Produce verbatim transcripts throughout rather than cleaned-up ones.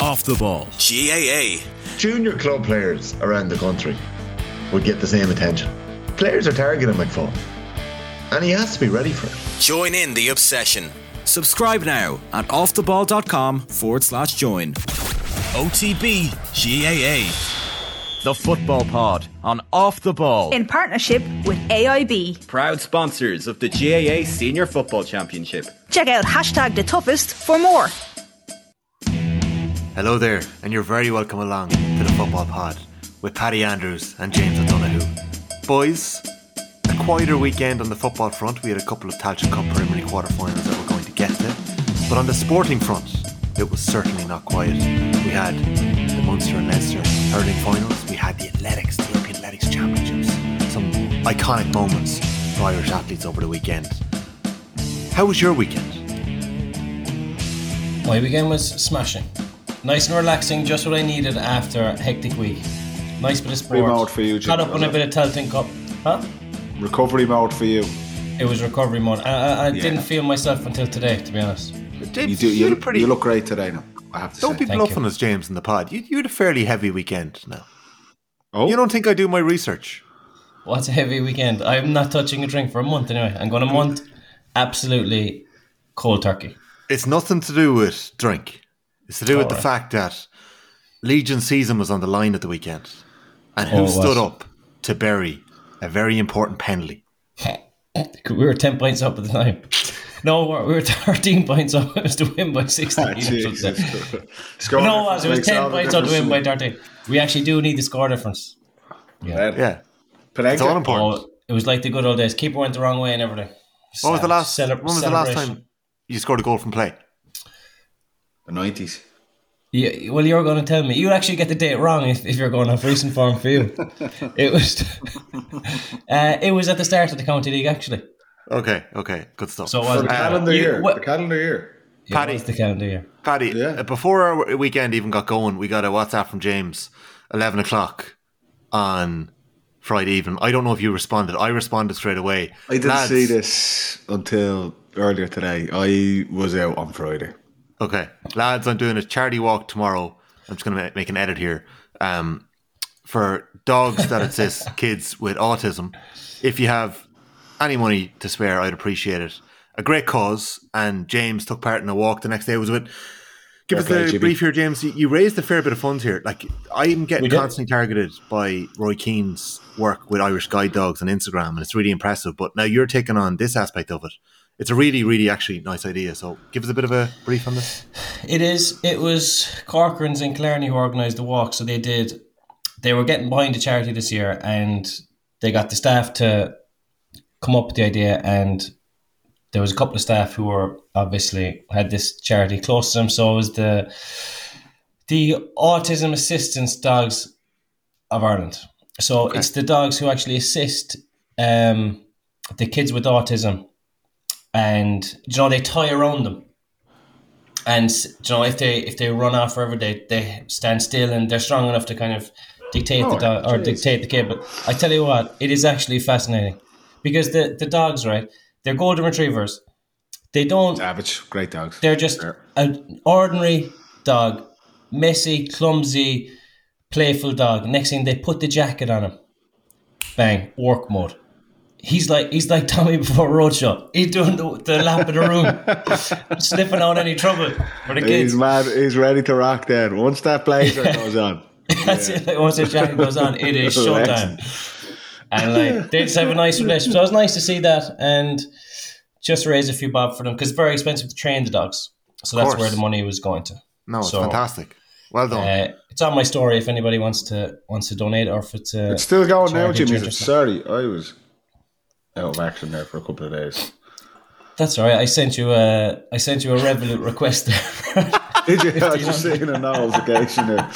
Off the Ball. G A A. Junior club players around the country would get the same attention. Players are targeting McFall, and he has to be ready for it. Join in the obsession. Subscribe now at offtheball.com forward slash join. O T B G A A. The Football Pod on Off the Ball. In partnership with A I B. Proud sponsors of the G A A Senior Football Championship. Check out hashtag the toughest for more. Hello there, and you're very welcome along to the Football Pod with Paddy Andrews and James O'Donoghue. Boys, a quieter weekend on the football front. We had a couple of Tailteann Cup preliminary quarterfinals that we're going to get to. But on the sporting front, it was certainly not quiet. We had the Munster and Leinster hurling finals. We had the Athletics, the European Athletics Championships. Some iconic moments for Irish athletes over the weekend. How was your weekend? My weekend was smashing. Nice and relaxing, just what I needed after a hectic week. Nice bit of sport. Recovery mode for you, Jim. Caught up on a bit of Tailteann Cup. Huh? Recovery mode for you. It was recovery mode. I, I, I Yeah. didn't feel myself until today, to be honest. James, You do. You, had a look, pretty- you look great today now, I have to Don't say. be Thank bluffing you. us, James, in the pod. You, you had a fairly heavy weekend now. Oh, You don't think I do my research? What's a heavy weekend? I'm not touching a drink for a month anyway. I'm going a month absolutely cold turkey. It's nothing to do with drink. It's to do with Oh, the right. fact that Legion season was on the line at the weekend. And who Oh, it stood was. up to bury a very important penalty? We were ten points up at the time. No, we were, we were thirteen points up. It was to win by sixteen. Ah, or something. Jesus. Score No, it was. difference It was makes ten all the points up to win by difference. thirteen. We actually do need the score difference. Yeah. Yeah. Panenka. It's all important. Oh, it was like the good old days. Keeper went the wrong way and everything. What was the last? Cele- when was the last celebration. time you scored a goal from play? The nineties. Yeah, well, you're going to tell me. You actually get the date wrong if, if you're going off recent form for you. It was, uh, it was at the start of the county league actually. Okay, okay, good stuff. So it For was the uh, calendar you- year. what- The calendar year. it Paddy. was the calendar year. Paddy, Yeah. uh, before our weekend even got going, we got a WhatsApp from James, eleven o'clock on Friday evening. I don't know if you responded. I responded straight away. I didn't Lads- see this until earlier today. I was out on Friday. Okay, lads, I'm doing a charity walk tomorrow. I'm just going to make an edit here. Um, for dogs that assist kids with autism. If you have any money to spare, I'd appreciate it. A great cause, and James took part in a walk the next day. It was a bit. Give Fair us play, the Jimmy. brief here, James. You- You raised a fair bit of funds here. Like I'm getting We did. constantly targeted by Roy Keane's work with Irish guide dogs on Instagram, and it's really impressive. But now you're taking on this aspect of it. It's a really, really actually nice idea. So give us a bit of a brief on this. It is. It was Corcoran's in Clarny who organised the walk. So they did. They were getting behind the charity this year, and they got the staff to come up with the idea. And there was a couple of staff who were obviously had this charity close to them. So it was the the Autism Assistance Dogs of Ireland. So it's the dogs who actually assist um, the kids with autism. And you know they tie around them, and you know if they if they run off forever, they they stand still and they're strong enough to kind of dictate Oh, the dog or geez. dictate the kid. But I tell you what, it is actually fascinating because the the dogs, right? They're golden retrievers. They don't. Savage. Great dogs. They're just Yeah. an ordinary dog, messy, clumsy, playful dog. Next thing they put the jacket on him, bang, work mode. He's like he's like Tommy before Roadshow. He's doing the, the lap of the room, sniffing out any trouble for the kids. He's mad. He's ready to rock then. Once that blazer goes on. That's it. Like once the jacket goes on, it is showtime. And like they just have a nice relationship. So it was nice to see that and just raise a few bob for them because it's very expensive to train the dogs. So that's course. where the money was going to. No, it's So, fantastic. Well done. Uh, it's on my story if anybody wants to wants to donate or if it's uh, It's still going now, charity Jimmy. change or It's something. Sorry, I was out of action there for a couple of days. That's all right. I sent you a I sent you a Revolut request there. Did you? I was just seeing a notification there.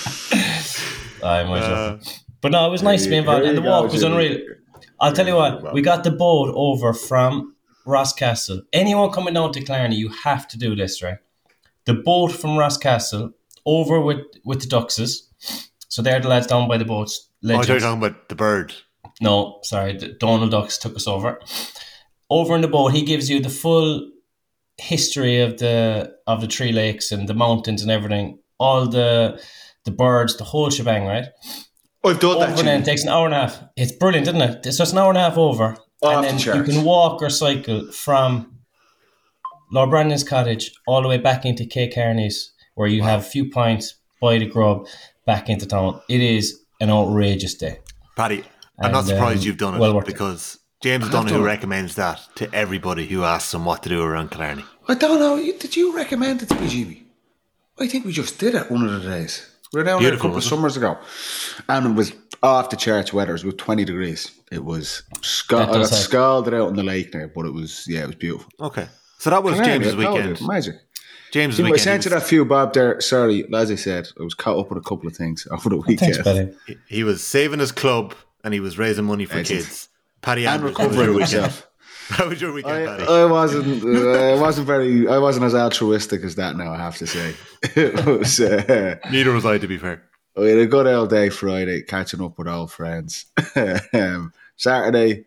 I might have. But no, it was nice to be Here involved, you and the go, walk was Jimmy. unreal. I'll tell you what, we got the boat over from Rosscastle. Anyone coming down to Clarny, you have to do this, right? The boat from Rosscastle over with, with the Duxes. So they're the lads down by the boats. Oh, I thought you were Legends. talking about the bird. No, sorry, the Donald Ducks took us over. Over in the boat, he gives you the full history of the of the Three Lakes and the mountains and everything all the the birds, the whole shebang, right? I've done Over that. and then it takes an hour and a half. It's brilliant, isn't it? So it's an hour and a half over. Off and the then charts. you can walk or cycle from Lord Brandon's cottage all the way back into Kay Kearney's, where you have a few pints, buy the grub, back into town. It is an outrageous day. Paddy, I'm And, not surprised um, you've done it well worth it. because James I've Donoghue done it. recommends that to everybody who asks him what to do around Killarney. I don't know. Did you recommend it to me, Jimmy? I think we just did it one of the days. We were down there a Beautiful, couple of wasn't it? summers ago, and it was off the charts weather. It was twenty degrees. It was scal- That I got does help. scalded out in the lake there, but it was yeah, it was beautiful. Okay. So that was Killarney, James's I told weekend. you, Magic. James's Jimmy, I weekend. sent you he, was, that few bob there. Sorry, as I said, I was caught up with a couple of things over the weekend. Thanks, buddy. he- he was saving his club and he was raising money for Excellent. kids. Paddy And Andrews, how was recovering your weekend? himself. How was your weekend, I, Paddy? I wasn't. Uh, I wasn't very. I wasn't as altruistic as that. Now I have to say, it was. Uh, Neither was I, to be fair. we had a good old day Friday, catching up with old friends. um, Saturday,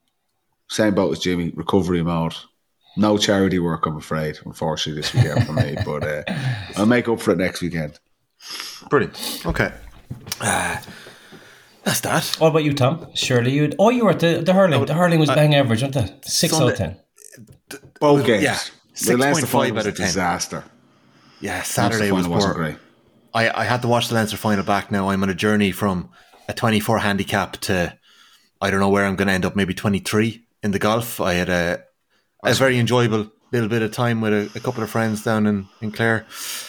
same boat as Jimmy, recovery mode. No charity work, I'm afraid. Unfortunately, this weekend for me, but uh, I'll make up for it next weekend. Brilliant. Okay. Uh, that's that. What about you, Tom? Surely you'd. Oh, you were at the, the hurling. The hurling was bang average, wasn't it? Six out of ten. Both games. yeah, The Leinster six point five final was out a of ten. disaster. Yeah, Saturday Leinster was final wasn't poor. great. I, I had to watch the Leinster final back now. I'm on a journey from a twenty-four handicap to I don't know where I'm going to end up, maybe twenty-three in the golf. I had a, a very enjoyable little bit of time with a, a couple of friends down in, in Clare.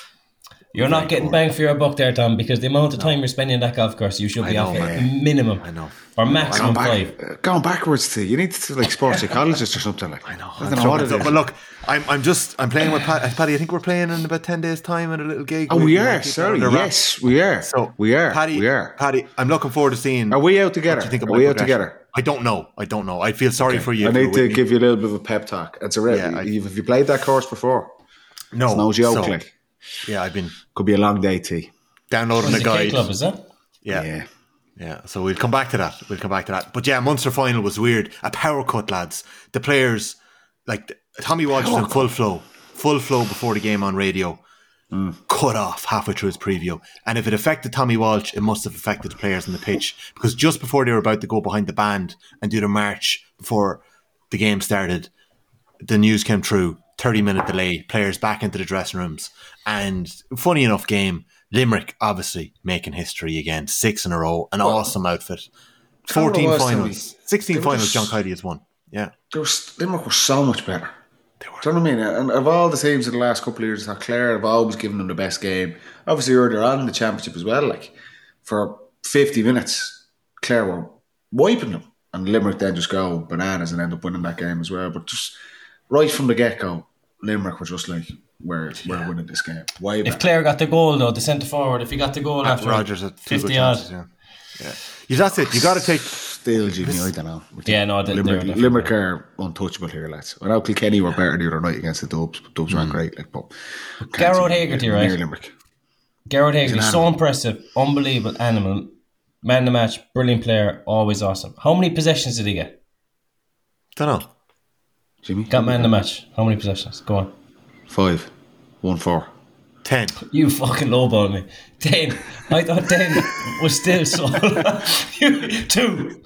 You're not getting bang for your buck there, Tom, because the amount of time you're spending in that golf course, you should I be know, off man. minimum. I know. Or maximum Going, five. back, uh, going backwards to you need to like sports psychologist or something like. I know. I I'm don't know what it struggling. is. But look, I'm I'm just I'm playing with Pat, Paddy. I think we're playing in about ten days' time at a little gig. Oh, We- we we are. might keep that Sorry, under wraps. yes, we are. So we are. Paddy. we are. Paddy, I'm looking forward to seeing. Are we out what together? you think of Are my we out progression. together? I don't know. I don't know. I feel sorry for you. I if you're need to with me. give you a little bit of a pep talk. It's a re- Yeah, I- Have you played that course before? No, It's no joke. so, like. yeah, I've been Could be a long day, T. downloading It's the a K guide. club, is that? Yeah. yeah, Yeah. So we'll come back to that. We'll come back to that. But yeah, Munster final was weird. A power cut, lads. The players, like Tommy Walsh was in full flow, full flow before the game on radio. Mm. Cut off halfway through his preview. And if it affected Tommy Walsh, it must have affected the players on the pitch. Because just before they were about to go behind the band and do the march before the game started, the news came through. thirty minute delay, players back into the dressing rooms. And funny enough game, Limerick obviously making history again. Six in a row, an awesome outfit. fourteen was, finals, Tommy. sixteen They were finals just- John Kidey has won. Yeah. There was, Limerick was so much better. Do you know what I mean? And of all the teams in the last couple of years, how Clare have always given them the best game. Obviously, earlier on in the championship as well. Like for fifty minutes, Clare were wiping them, and Limerick then just go bananas and end up winning that game as well. But just right from the get go, Limerick were just like, "We're we're winning this game." Way If better. Clare got the goal, though, the centre forward, if he got the goal Matt after Rogers had two good fifty odd. chances. Yeah. Yeah. Yeah, that's it. You got to take. Still, Jimmy, I don't know. Yeah, no, they- Limerick, they're definitely- Limerick are untouchable here, lads. I know Kilkenny were better the other night against the Dubs. But Dubs weren't great, like, but Garrod Hagerty, right? Near Limerick. Garrett Hagerty, an so animal. impressive, unbelievable animal, man of the match, brilliant player, always awesome. How many possessions did he get? Don't know. Jimmy, Got man of the match. How many possessions? Go on. five, one, four. Ten. You fucking lowballed me. Ten. I thought ten was still so. You- Two.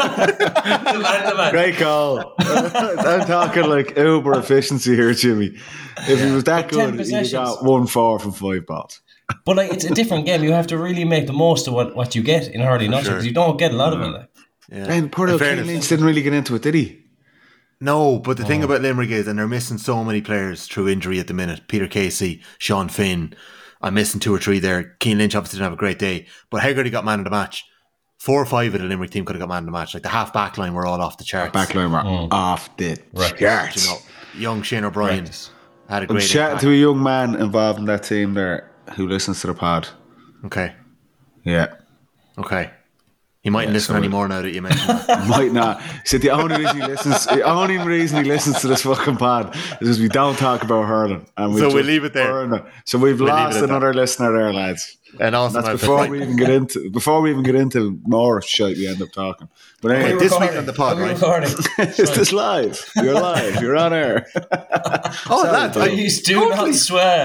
The man of the match. Great call. I'm talking like uber efficiency here, Jimmy. If he was that But ten good, he possessions. got one four from five balls. But like, it's a different game. You have to really make the most of what, what you get in hurling, not Sure. because you don't get a lot of it. Like. Yeah. And poor In old Kenny fairness- Lynch didn't really get into it, did he? No, but the thing Oh. about Limerick is, and they're missing so many players through injury at the minute. Peter Casey, Sean Finn. I'm missing two or three there. Keane Lynch obviously didn't have a great day, but Hegarty got man of the match. Four or five of the Limerick team could have got man of the match. Like the half back line were all off the charts. Backline were Mm. off the Right. charts. You know, young Shane O'Brien Practice. had a I'm great chatting impact. to a young man involved in that team there who listens to the pod. Okay, Yeah. okay. He mightn't Yeah, listen so- anymore now that you mentioned that. Might not. So the only reason he listens, the only reason he listens to this fucking pod is because we don't talk about hurling, and we So we'll just leave it there. burn it. So we've We'll leave lost it at another listener there, lads. And also, That's before we even get into before we even get into more shit we end up talking. But Are we anyway, this week recording? on the pod, Are we right? recording? is this live? You're live. You're on air. Oh, lads, I, Please do not swear.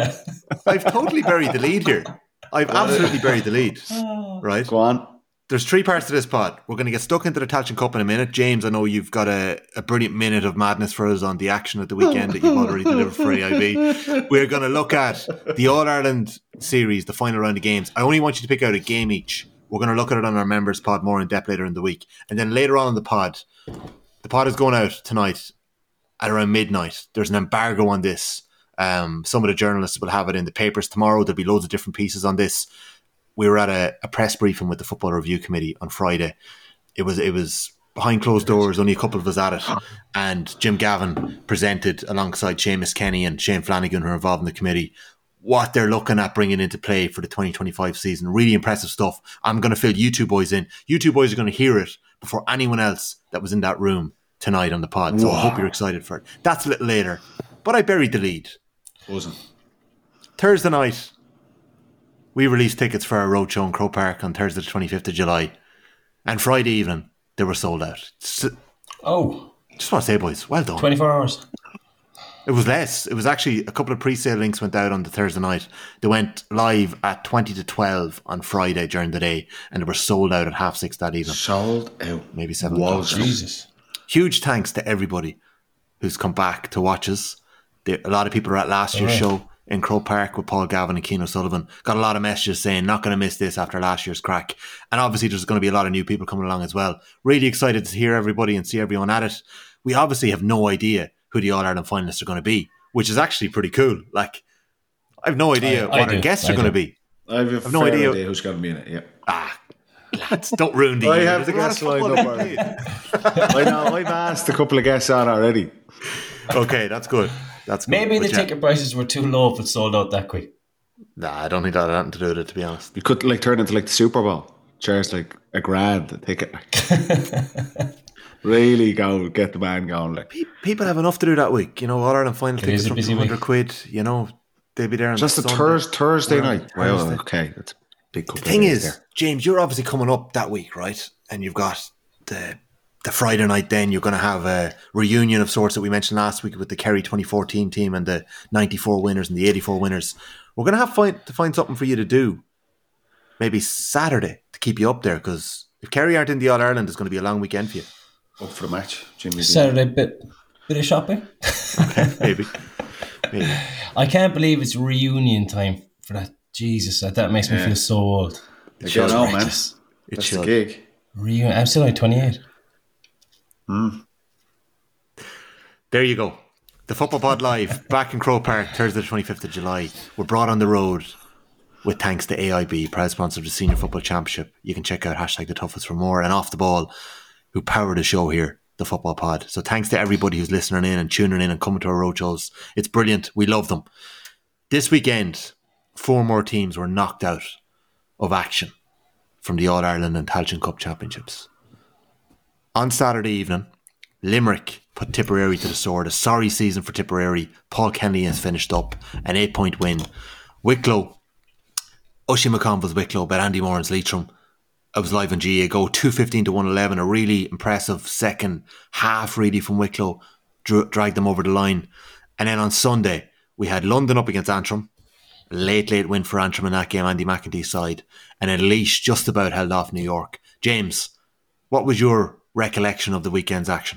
I've totally buried the lead here. I've absolutely buried the lead. Right? Go on. There's three parts to this pod. We're going to get stuck into the Tailteann Cup in a minute. James, I know you've got a, a brilliant minute of madness for us on the action at the weekend that you've already delivered for A I B. We're going to look at the All-Ireland series, the final round of games. I only want you to pick out a game each. We're going to look at it on our members pod more in depth later in the week. And then later on in the pod, the pod is going out tonight at around midnight. There's an embargo on this. Um, some of the journalists will have it in the papers tomorrow. There'll be loads of different pieces on this. We were at a, a press briefing with the Football Review Committee on Friday. It was it was behind closed doors, only a couple of us at it. And Jim Gavin presented alongside Seamus Kenny and Shane Flanagan, who are involved in the committee, what they're looking at bringing into play for the twenty twenty-five season. Really impressive stuff. I'm going to fill you two boys in. You two boys are going to hear it before anyone else that was in that room tonight on the pod. So wow. I hope you're excited for it. That's a little later. But I buried the lead. Wasn't. Thursday night, we released tickets for our roadshow in Croke Park on Thursday the twenty-fifth of July. And Friday evening, they were sold out. So, oh. Just want to say, boys, well done. twenty-four hours. It was less. It was actually a couple of pre-sale links went out on the Thursday night. They went live at twenty to twelve on Friday during the day, and they were sold out at half six that evening. Sold out. Maybe seven Whoa, o'clock. Jesus. Huge thanks to everybody who's come back to watch us. There, a lot of people were at last year's right. show in Croke Park with Paul Gavin and Keane O'Sullivan. Got a lot of messages saying not going to miss this after last year's crack. And obviously there's going to be a lot of new people coming along as well. Really excited to hear everybody and see everyone at it. We obviously have no idea who the All-Ireland finalists are going to be, which is actually pretty cool. Like, I have no idea I, I what do. our guests I are going to do. be. I have, a I have no fair idea. idea who's going to be in it, yeah. Ah, lads, don't ruin the I year. have There's a lot of guests lined football up being already. played. I know, I've asked a couple of guests on already. Okay, that's good. That's good. Maybe But the yeah. ticket prices were too low if it sold out that quick. Nah, I don't think that had anything to do with it, to be honest. You could like turn into like the Super Bowl. Charge like a grand a ticket. Like. Really go get the man going. Like. People have enough to do that week. You know, All Ireland final It tickets is a from busy two hundred week. quid. You know, they'll be there on Just a Sunday. thurs- Thursday We're on night. Well, Thursday. okay. That's a big couple The thing of days is, there. James, you're obviously coming up that week, right? And you've got the the Friday night then you're going to have a reunion of sorts that we mentioned last week with the Kerry twenty fourteen team and the ninety-four winners and the eighty-four winners. We're going to have find, to find something for you to do maybe Saturday to keep you up there, because if Kerry aren't in the All-Ireland, it's going to be a long weekend for you. Up for the match. Jimmy Saturday bit bit of shopping. Okay, maybe. maybe. I can't believe it's reunion time for that. Jesus, that, that makes me Yeah. feel so old. They're getting on, man. Outrageous. It That's should. the gig. Reunion. I'm still like twenty-eight. There you go. The Football Pod Live, back in Croke Park, Thursday the twenty-fifth of July. We're brought on the road with thanks to A I B, proud sponsor of the Senior Football Championship. You can check out hashtag the toughest for more, and Off the Ball, who power the show here, the Football Pod. So thanks to everybody who's listening in and tuning in and coming to our roadshows. It's brilliant. We love them. This weekend, four more teams were knocked out of action from the All-Ireland and Tailteann Cup Championships. On Saturday evening, Limerick put Tipperary to the sword. A sorry season for Tipperary. Paul Kennedy has finished up an eight-point win. Wicklow, Oisin McConville's Wicklow, but Andy Moran's Leitrim. I was live on G A A Go, two fifteen to one eleven. A really impressive second half, really, from Wicklow. Dra- dragged them over the line. And then on Sunday, we had London up against Antrim. A late, late win for Antrim in that game, Andy McEntee's side. And then Laois just about held off New York. James, what was your recollection of the weekend's action?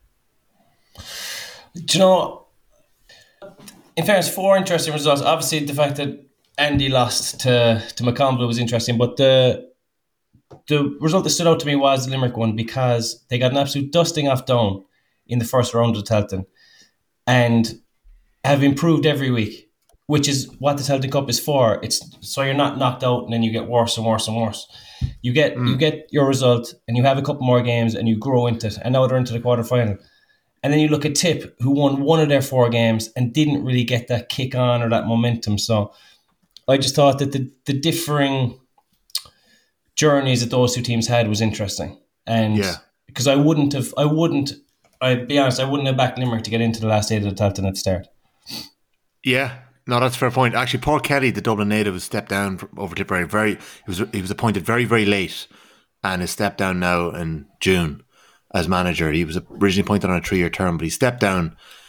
Do you know, in fairness, four interesting results. Obviously, the fact that Andy lost to, to McConville was interesting, but the the result that stood out to me was the Limerick one, because they got an absolute dusting off Down in the first round of the Tailteann and have improved every week, which is what the Tailteann Cup is for. It's so you're not knocked out and then you get worse and worse and worse. You get mm. you get your result and you have a couple more games and you grow into it, and now they're into the quarter final. And then you look at Tip, who won one of their four games and didn't really get that kick on or that momentum. So I just thought that the, the differing journeys that those two teams had was interesting. And Yeah. because I wouldn't have, I wouldn't, I'd be honest, I wouldn't have backed Limerick to get into the last eight of the Tailteann at the start. Yeah, no, that's a fair point. Actually, Paul Kelly, the Dublin native, has stepped down from, over Tipperary. Very, he was he was appointed very, very late, and has stepped down now in June as manager. He was originally appointed on a three-year term, but he stepped down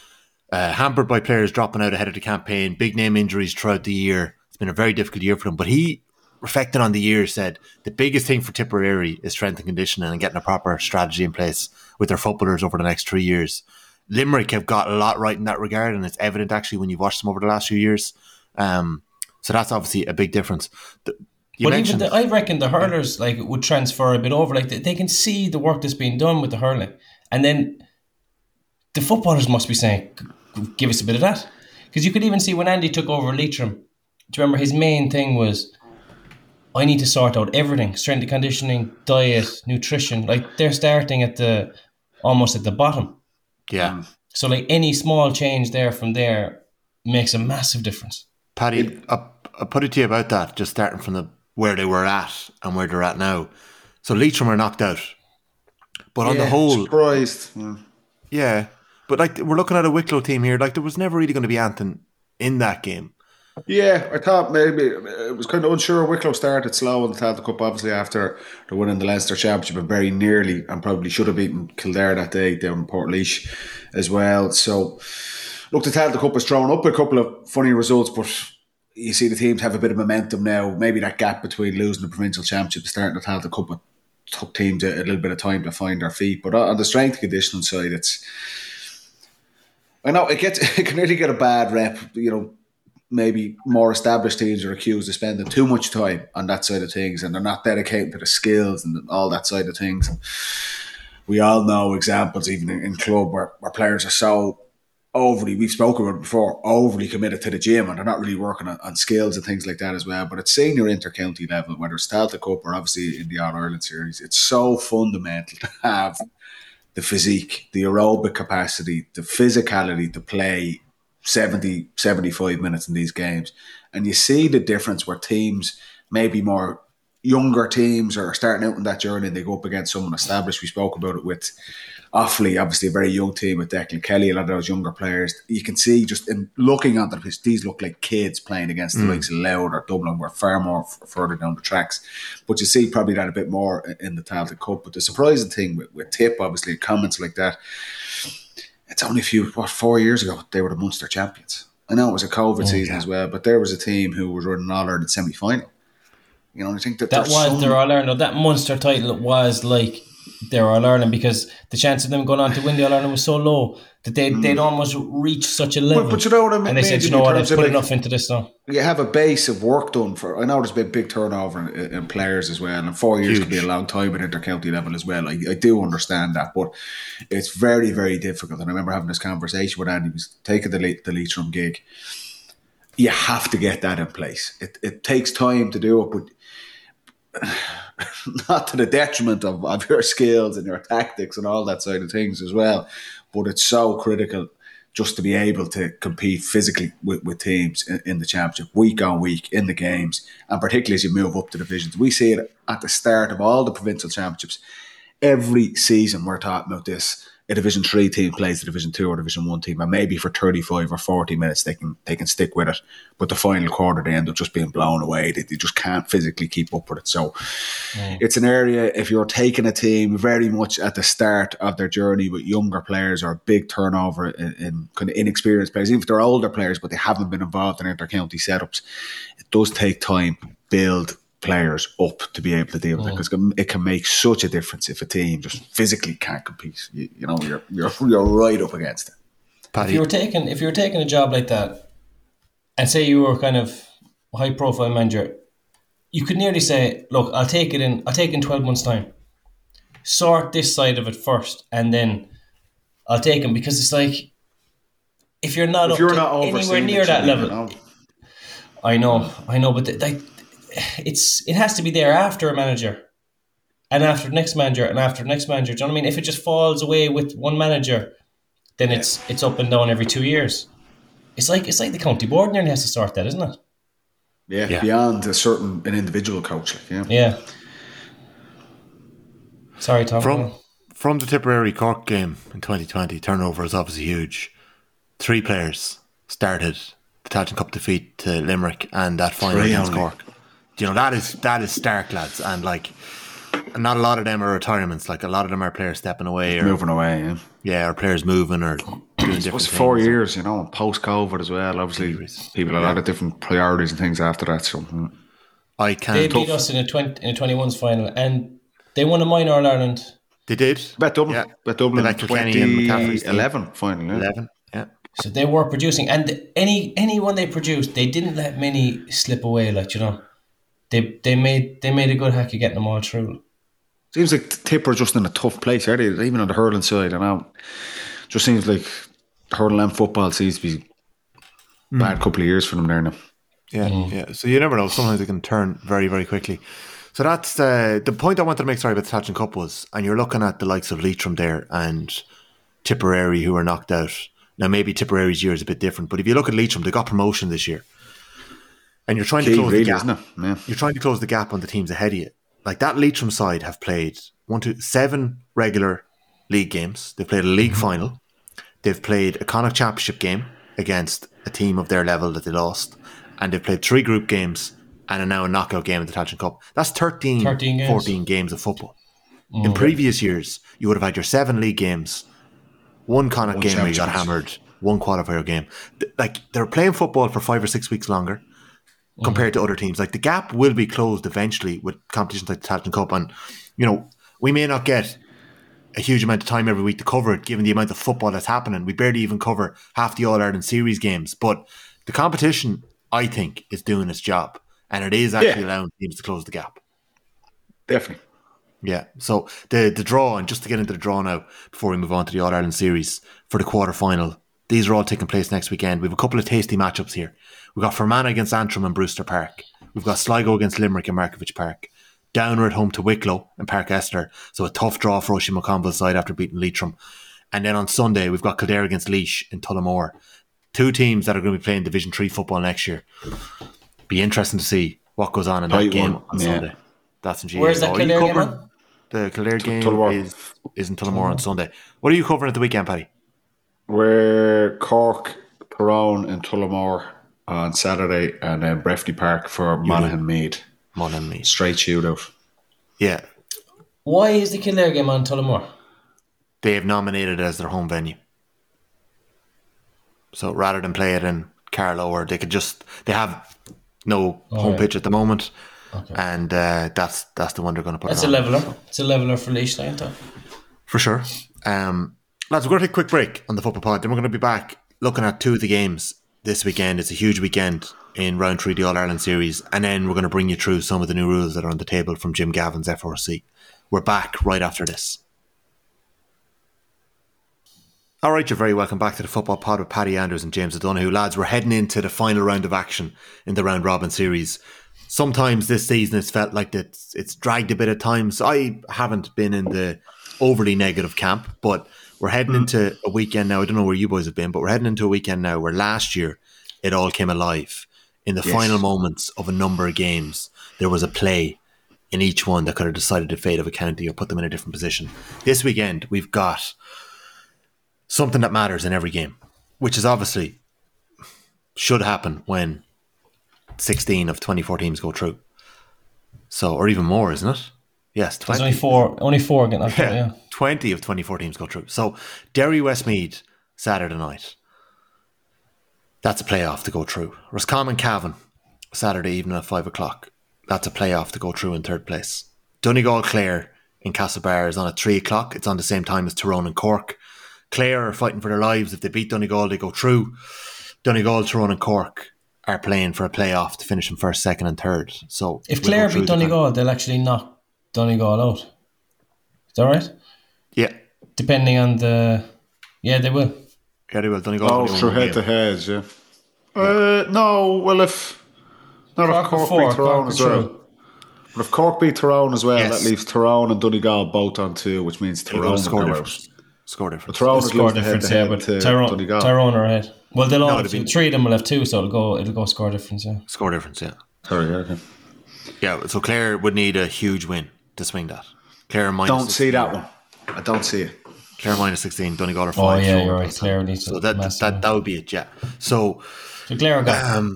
uh, hampered by players dropping out ahead of the campaign, big name injuries throughout the year. It's been a very difficult year for them. But he, reflecting on the year, said the biggest thing for Tipperary is strength and conditioning and getting a proper strategy in place with their footballers over the next three years. Limerick have got a lot right in that regard, and it's evident actually when you've watched them over the last few years. Um, so that's obviously a big difference. The, you but mentioned, even the, I reckon the hurlers like would transfer a bit over. Like they, they can see the work that's being done with the hurling, and then the footballers must be saying, "Give us a bit of that." Because you could even see when Andy took over Leitrim. Do you remember his main thing was, I need to sort out everything: strength and conditioning, diet, nutrition. Like they're starting at the almost at the bottom. Yeah. So like any small change there from there makes a massive difference. Paddy, I'll, I'll put it to you about that, just starting from the where they were at and where they're at now. So Leitrim are knocked out. But on yeah, the whole... surprised. Yeah. yeah. But like we're looking at a Wicklow team here, like there was never really going to be anything in that game. Yeah, I thought maybe it was kind of unsure. Wicklow started slow in the Tailteann Cup, obviously after the winning the Leinster Championship, and very nearly and probably should have beaten Kildare that day down in Portlaoise as well. So, look, the Tailteann Cup has thrown up a couple of funny results, but you see the teams have a bit of momentum now. Maybe that gap between losing the provincial championship and starting the Tailteann Cup took teams a, a little bit of time to find their feet. But on the strength and conditioning side, it's I know it gets it can really get a bad rep, you know. Maybe more established teams are accused of spending too much time on that side of things, and they're not dedicating to the skills and all that side of things. And we all know examples, even in, in club, where, where players are so overly, we've spoken about it before, overly committed to the gym, and they're not really working on, on skills and things like that as well. But at senior inter-county level, whether it's Tailteann Cup or obviously in the All-Ireland series, it's so fundamental to have the physique, the aerobic capacity, the physicality to play seventy, seventy-five minutes in these games. And you see the difference where teams, maybe more younger teams, are starting out in that journey and they go up against someone established. We spoke about it with Offaly, obviously a very young team with Declan Kelly, a lot of those younger players. You can see just in looking at them, these look like kids playing against mm. the likes of Louth or Dublin. We're far more f- further down the tracks. But you see probably that a bit more in the Tailteann Cup. But the surprising thing with, with Tip, obviously, comments like that, it's only a few, what, four years ago, they were the Munster champions. I know it was a COVID oh, season yeah. as well, but there was a team who was running All-Ireland semi-final. You know, I think that that was some... their All-Ireland. That Munster title was like their All-Ireland, because the chance of them going on to win the All-Ireland was so low that they'd, mm. they'd almost reach such a level. But, but you know what I mean? And they said, you know what, I've put like, enough into this now. You have a base of work done for, I know there's been big turnover in, in players as well, and four years Huge. Could be a long time at inter-county level as well. I, I do understand that, but it's very, very difficult. And I remember having this conversation with Andy, he was taking the, the Leitrim gig. You have to get that in place. It, it takes time to do it, but not to the detriment of, of your skills and your tactics and all that side of things as well. But it's so critical just to be able to compete physically with, with teams in, in the championship, week on week, in the games, and particularly as you move up to divisions. We see it at the start of all the provincial championships. Every season we're talking about this. A Division three team plays the Division two or Division one team, and maybe for thirty-five or forty minutes they can they can stick with it. But the final quarter, they end up just being blown away. They, they just can't physically keep up with it. So mm. it's an area, if you're taking a team very much at the start of their journey with younger players or a big turnover in, in kind of inexperienced players, even if they're older players but they haven't been involved in inter-county setups, it does take time to build players up to be able to deal with oh. it, because it can make such a difference if a team just physically can't compete. You, you know, you're you're you're right up against it. Paddy. If you were taking if you were taking a job like that, and say you were kind of a high profile manager, you could nearly say, "Look, I'll take it in. I'll take it in twelve months' time. Sort this side of it first, and then I'll take him." Because it's like, if you're not if up you're to not anywhere near that level, know. I know, I know, but th- like. It's it has to be there after a manager, and after the next manager, and after the next manager. Do you know what I mean? If it just falls away with one manager, then yeah. it's it's up and down every two years. It's like it's like the county board nearly has to start that, isn't it? Yeah, yeah. Beyond a certain an individual coach. Like, yeah, yeah. Sorry, Tom. From from the Tipperary Cork game in twenty twenty, turnover is obviously huge. Three players started the Tailteann Cup defeat to Limerick and that final Three against only. Cork. You know, that is that is stark, lads, and like, not a lot of them are retirements. Like, a lot of them are players stepping away or moving away. Yeah, yeah, or players moving or doing It different was things. four years, you know, and post-COVID as well. Obviously, people had a lot of different priorities and things after that. So mm. I They can't. beat us in a twenty in a twenty-ones final, and they won a minor All Ireland. They did. Bet Dublin, Yeah. Bet Dublin, They in bet Kilkenny and McCaffrey's team. twenty eleven final. Yeah. eleven, yeah. So they were producing, and any anyone they produced, they didn't let many slip away. Like, you know, they they made they made a good hack of getting them all through. Seems like Tipper are just in a tough place, are they? Even on the hurling side, and now just seems like hurling and football seems to be mm. bad couple of years for them there now. Yeah, mm. yeah. So you never know. Sometimes it can turn very, very quickly. So that's uh, the point I wanted to make. Sorry about the Tailteann Cup was, and you're looking at the likes of Leitrim there and Tipperary who are knocked out. Now maybe Tipperary's year is a bit different, but if you look at Leitrim, they got promotion this year, and you're trying Key, to close really, the gap. Isn't it? Yeah. You're trying to close the gap on the teams ahead of you. Like that Leitrim side have played one, two, seven regular league games. They've played a league mm-hmm. final. They've played a Connacht Championship game against a team of their level that they lost, and they've played three group games and are now a knockout game at the Tailteann Cup. That's thirteen, thirteen games. fourteen games of football. Mm. In previous years, you would have had your seven league games, one Connacht one game where you got hammered, one qualifier game. Like, they're playing football for five or six weeks longer mm. compared to other teams. Like, the gap will be closed eventually with competitions like the Tailteann Cup. And, you know, we may not get a huge amount of time every week to cover it, given the amount of football that's happening. We barely even cover half the All-Ireland Series games. But the competition, I think, is doing its job. And it is actually yeah. allowing teams to close the gap. Definitely. Yeah. So the the draw, and just to get into the draw now, before we move on to the All-Ireland Series for the quarter-final, these are all taking place next weekend. We have a couple of tasty matchups here. We've got Fermanagh against Antrim and Brewster Park. We've got Sligo against Limerick and Markievicz Park. Downer at home to Wicklow and Park Esther. So a tough draw for Oisin McConville's side after beating Leitrim. And then on Sunday, we've got Kildare against Laois in Tullamore. Two teams that are going to be playing Division three football next year. Be interesting to see what goes on in that Right game one. on yeah. Sunday. That's in G A A. Where's that Kildare game on? The Kildare game Tullamore. is, is in Tullamore on Sunday. What are you covering at the weekend, Paddy? We're Cork, Tyrone and Tullamore on Saturday, and then Breffni Park for Monaghan Mead. Monaghan Mead. Straight shootout. Yeah. Why is the Kildare game on Tullamore? They have nominated it as their home venue. So rather than play it in Carlow, or they could just, they have no oh, home yeah. pitch at the moment. Okay. And uh, that's that's the one they're going to put That's it a on. leveler. It's a leveler for Laois, ain't it? For sure. Um, lads, we're going to take a quick break on the football pod. Then we're going to be back looking at two of the games this weekend. It's a huge weekend in round three of the All-Ireland Series. And then we're going to bring you through some of the new rules that are on the table from Jim Gavin's F R C. We're back right after this. All right, you're very welcome back to the Football Pod with Paddy Andrews and James O'Donoghue. Lads, we're heading into the final round of action in the Round Robin Series. Sometimes this season it's felt like it's, it's dragged a bit at times. I haven't been in the overly negative camp, but we're heading mm. into a weekend now. I don't know where you boys have been, but we're heading into a weekend now where last year it all came alive. In the yes. final moments of a number of games, there was a play in each one that could have decided the fate of a county or put them in a different position. This weekend, we've got something that matters in every game, which is obviously should happen when sixteen of twenty-four teams go through. So, or even more, isn't it? Yes, twenty. There's only four, only four again. Yeah, yeah. yeah, twenty of twenty-four teams go through. So, Derry Westmeath, Saturday night. That's a playoff to go through. Roscommon Cavan, Saturday evening at five o'clock. That's a playoff to go through in third place. Donegal Clare in Castlebar is on at three o'clock. It's on the same time as Tyrone and Cork. Clare are fighting for their lives. If they beat Donegal, they go through. Donegal, Tyrone and Cork are playing for a playoff to finish in first, second and third. So if Clare beat Donegal, the they'll actually knock Donegal out. Is that right? Yeah. Depending on the... Yeah, they will. Yeah, they will. Donegal oh, through head to head, yeah. Uh, no, well, if... Not Cork if Cork four, beat Tyrone as well. True. But if Cork beat Tyrone as well, yes. that leaves Tyrone and Donegal both on two, which means Tyrone score difference. Score difference. Tyrone score difference, yeah, but Tyrone, Tyrone are ahead. Well, they'll all no, have, three of them will have two, so it'll go it'll go score difference, yeah. Score difference, yeah. Sorry, yeah, okay. Yeah, so Clare would need a huge win to swing that. Clare minus Don't see that one. I don't see it. Clare minus sixteen, Donegal are five. Oh, yeah, you're right. Clare needs so that, that, that would be it, yeah. So, so Clare got um,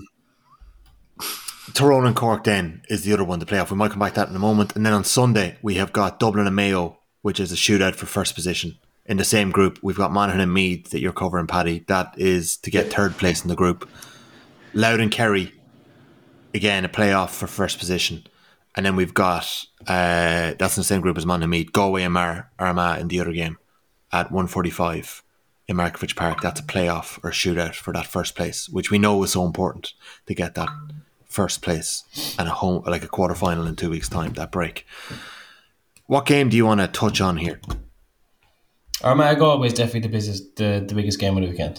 Tyrone and Cork then is the other one to play off. We might come back to that in a moment. And then on Sunday, we have got Dublin and Mayo, which is a shootout for first position in the same group, we've got Monaghan and Meath that you're covering, Paddy. That is to get third place in the group. Louth Kerry, again, a playoff for first position. And then we've got, uh, that's in the same group as Monaghan and Meath, Galway and Mar- Armagh in the other game at one forty-five in Markievicz Park. That's a playoff or shootout for that first place, which we know is so important to get that first place and a home, like a quarter final in two weeks' time, that break. What game do you want to touch on here? Armagh Galway is definitely the biggest, the, the biggest game of the weekend.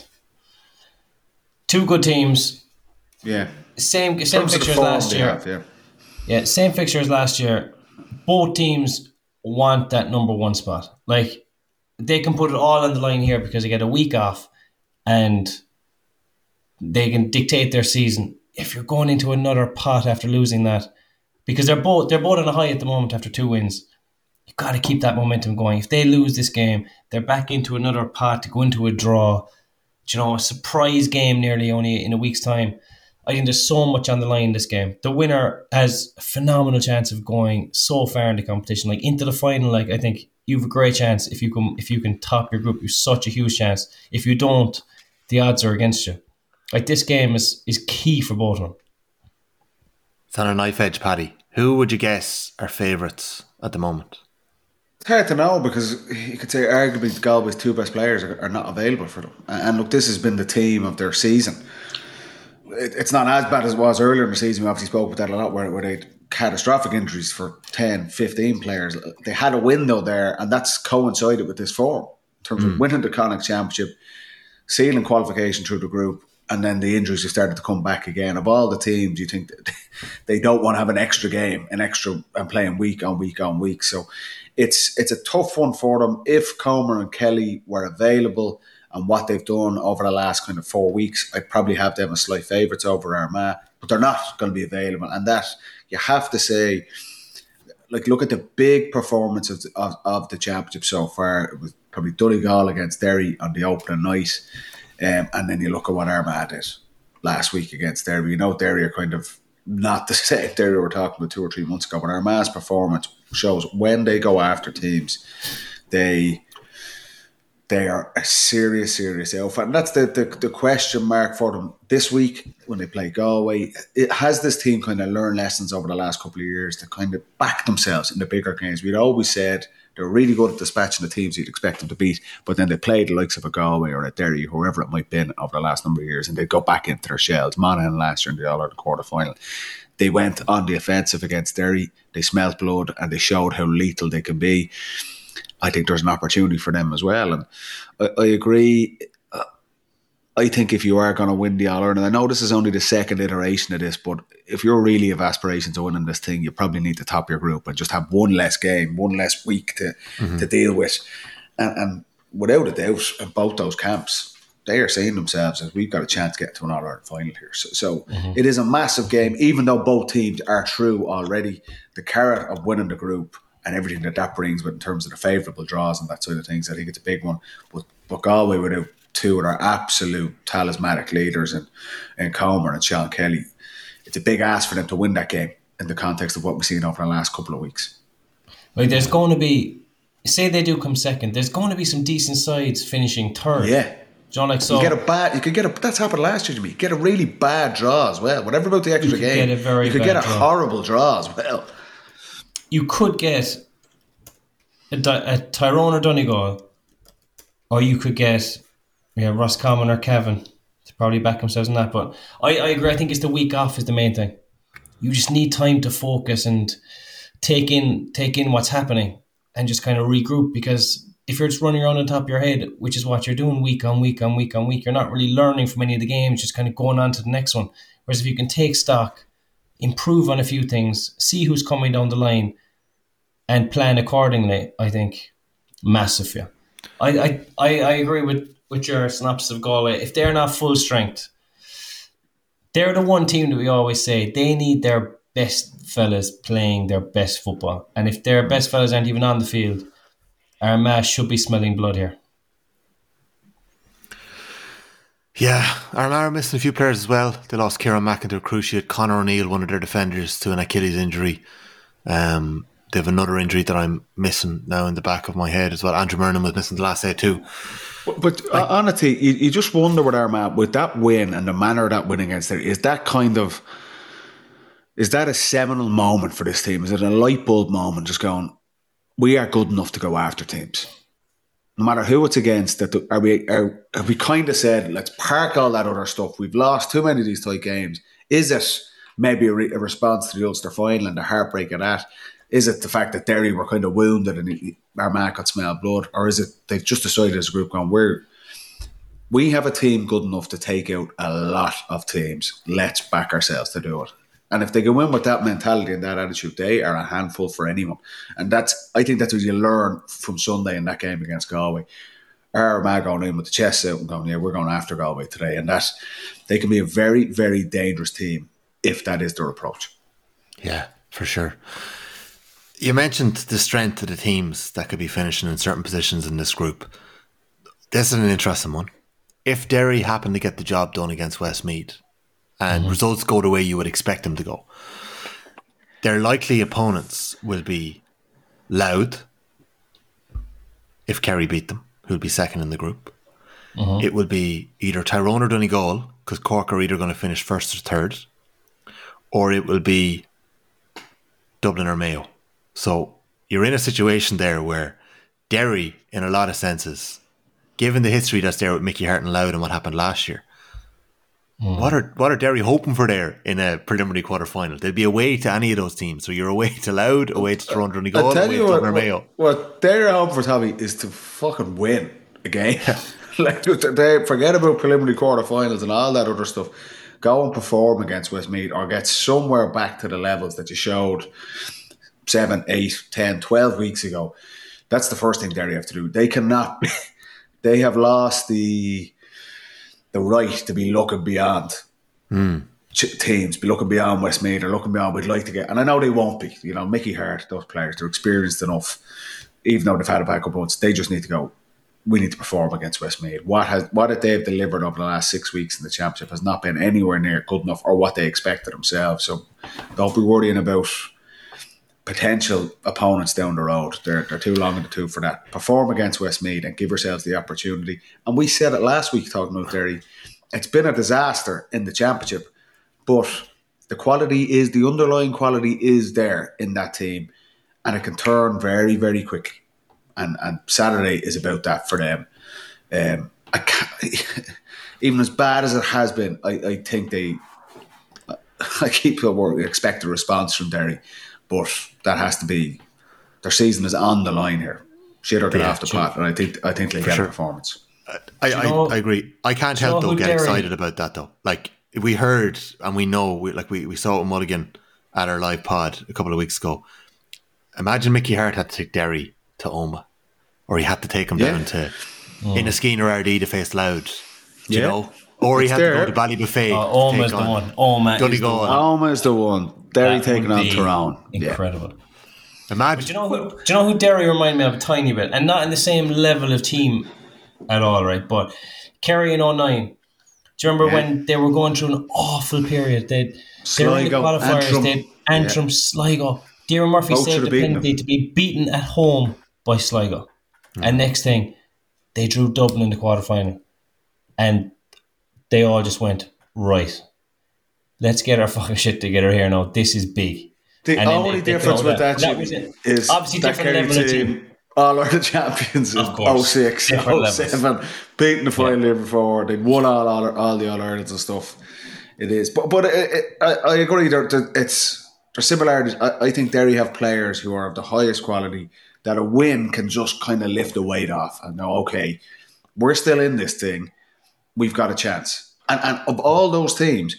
Two good teams. Yeah. Same same fixtures last year. Have, yeah. yeah, same fixtures last year. Both teams want that number one spot. Like, they can put it all on the line here because they get a week off and they can dictate their season. If you're going into another pot after losing that, because they're both they're both on a high at the moment after two wins, you've got to keep that momentum going. If they lose this game, they're back into another pot to go into a draw. You know, a surprise game nearly only in a week's time. I think there's so much on the line in this game. The winner has a phenomenal chance of going so far in the competition, like into the final. Like, I think you have a great chance if you can if you can top your group. You've such a huge chance. If you don't, the odds are against you. Like, this game is is key for both of them. It's on a knife edge, Paddy. Who would you guess are favourites at the moment? It's hard to know because you could say arguably Galway's two best players are, are not available for them. And look, this has been the team of their season. It, it's not as bad as it was earlier in the season. We obviously spoke about that a lot, where, where they had catastrophic injuries for ten, fifteen players. They had a window there, and that's coincided with this form in terms mm. of winning the Connacht Championship, sealing qualification through the group, and then the injuries have started to come back again. Of all the teams, you think that they don't want to have an extra game, an extra and playing week on week on week. So it's it's a tough one for them. If Comer and Kelly were available and what they've done over the last kind of four weeks, I'd probably have them as slight favourites over Armagh, but they're not going to be available. And that, you have to say, like, look at the big performance of, of, of the championship so far. It was probably Donegal against Derry on the opening night. Um, and then you look at what Armagh did last week against Derry. You know, Derry are kind of not the same Derry we were talking about two or three months ago, but Armagh's performance shows when they go after teams, they they are a serious, serious outfit. And that's the, the, the question mark for them this week when they play Galway. It has this team kind of learned lessons over the last couple of years to kind of back themselves in the bigger games. We'd always said they're really good at dispatching the teams you'd expect them to beat, but then they played the likes of a Galway or a Derry, whoever it might have been over the last number of years, and they'd go back into their shells. Monaghan last year in the All-Ireland quarter-final. They went on the offensive against Derry, they smelt blood, and they showed how lethal they can be. I think there's an opportunity for them as well. And I, I agree. Uh, I think if you are going to win the All-Ireland, and I know this is only the second iteration of this, but if you're really have aspirations of winning this thing, you probably need to top your group and just have one less game, one less week to, mm-hmm. to deal with. And, and without a doubt, in both those camps, they are seeing themselves as we've got a chance to get to an All-Ireland final here. So, so mm-hmm. it is a massive game, even though both teams are through already. The carrot of winning the group and everything that that brings with in terms of the favourable draws and that sort of things, I think it's a big one. But, but Galway, without two of our absolute talismanic leaders in, in Comer and Sean Kelly, it's a big ask for them to win that game in the context of what we've seen over the last couple of weeks. Like, there's going to be, say they do come second, there's going to be some decent sides finishing third. Yeah. John, like, so you get a bad, you could get a, that's happened last year to me. You get a really bad draw as well. Whatever about the extra you game, get a very you could bad get a draw. horrible draw as well. You could get a, a Tyrone or Donegal, or you could get yeah, Roscommon or Cavan to probably back themselves in that. But I, I agree. I think it's the week off is the main thing. You just need time to focus and take in take in what's happening and just kind of regroup, because if you're just running around on top of your head, which is what you're doing week on week on week on week, you're not really learning from any of the games, just kind of going on to the next one. Whereas if you can take stock, improve on a few things, see who's coming down the line, and plan accordingly, I think massive. Yeah, I I, I, I agree with, with your synopsis of Galway. If they're not full strength, they're the one team that we always say they need their best fellas playing their best football. And if their best fellas aren't even on the field, Armagh should be smelling blood here. Yeah, Armagh are missing a few players as well. They lost Kieran McIntyre, cruciate, Conor O'Neill, one of their defenders, to an Achilles injury. Um, they have another injury that I'm missing now in the back of my head as well. Andrew Murnan was missing the last day too. But, but like, honestly, you, you just wonder with Armagh, with that win and the manner of that win against there, is that kind of, is that a seminal moment for this team? Is it a light bulb moment just going, we are good enough to go after teams? No matter who it's against, that are we are, have we kind of said, let's park all that other stuff. We've lost too many of these tight games. Is it maybe a, re- a response to the Ulster final and the heartbreak of that? Is it the fact that Derry were kind of wounded and Armagh could smell blood? Or is it they've just decided as a group going, we're, we have a team good enough to take out a lot of teams. Let's back ourselves to do it. And if they go in with that mentality and that attitude, they are a handful for anyone. And that's, I think that's what you learn from Sunday in that game against Galway. Are Armagh going in with the chest out and going, yeah, we're going after Galway today. And that they can be a very, very dangerous team if that is their approach. Yeah, for sure. You mentioned the strength of the teams that could be finishing in certain positions in this group. This is an interesting one. If Derry happen to get the job done against Westmeath and mm-hmm. results go the way you would expect them to go, their likely opponents will be Louth, if Kerry beat them, who'll be second in the group. Mm-hmm. It will be either Tyrone or Donegal, because Cork are either going to finish first or third, or it will be Dublin or Mayo. So you're in a situation there where Derry, in a lot of senses, given the history that's there with Mickey Hart and Louth and what happened last year, mm. what are what are Derry hoping for there in a preliminary quarter final? They'll be away to any of those teams. So you're away to Louth, away to Tyrone, Donegal, away to Dublin or Mayo. What Derry hoping for, Tommy, is to fucking win a game. Like, they forget about preliminary quarter finals and all that other stuff. Go and perform against Westmeath or get somewhere back to the levels that you showed seven, eight, ten, twelve weeks ago. That's the first thing Derry have to do. They cannot, they have lost the the right to be looking beyond mm. teams, be looking beyond Westmeath or looking beyond we'd like to get. And I know they won't be. You know, Mickey Hart, those players, they're experienced enough, even though they've had a backup once, they just need to go, we need to perform against Westmeath. What has what they've delivered over the last six weeks in the championship has not been anywhere near good enough or what they expected themselves. So don't be worrying about potential opponents down the road. They're they're too long in the tooth for that. Perform against Westmeath and give yourselves the opportunity. And we said it last week talking about Derry. It's been a disaster in the championship, but the quality is, the underlying quality is there in that team, and it can turn very, very quickly. And and Saturday is about that for them. Um, I can't, even as bad as it has been, I, I think they, I keep expect a response from Derry. But that has to be, their season is on the line here. Shit or get yeah, off the pot, and I think I think they get sure. a performance. I, I, I, I agree. I can't help though get Derry? excited about that though. Like we heard and we know, we, like we, we saw it in Mulligan at our live pod a couple of weeks ago. Imagine Mickey Hart had to take Derry to Omagh, or he had to take him yeah. down to mm. Inniskeen or R D to face Louth. You yeah. know, or it's he had there. to go to Ballybuffet. Oh, Omagh is the one. Omagh is the one. Omagh is the one. Derry taking on Tyrone. Incredible. Yeah. Imagine. Do you know who? Do you know who Derry remind me of a tiny bit, and not in the same level of team at all, right? But Kerry in oh nine. Do you remember yeah. when they were going through an awful period? They'd they were in the qualifiers. Antrim. They'd Antrim, yeah. Sligo. Diarra Murphy Both saved the penalty to be beaten at home by Sligo, mm. and next thing they drew Dublin in the quarter final, and they all just went right. Let's get our fucking shit together here now. This is big. The and only they, difference they with that, that is obviously that different level of team. All are the champions in oh six, oh seven, beating the final year yeah. before. They won all, all all the All Irelands and stuff. It is, but but it, it, I, I agree. There, there, it's there's similarities. I, I think Derry have players who are of the highest quality that a win can just kind of lift the weight off and know, okay, we're still in this thing. We've got a chance. And and of all those teams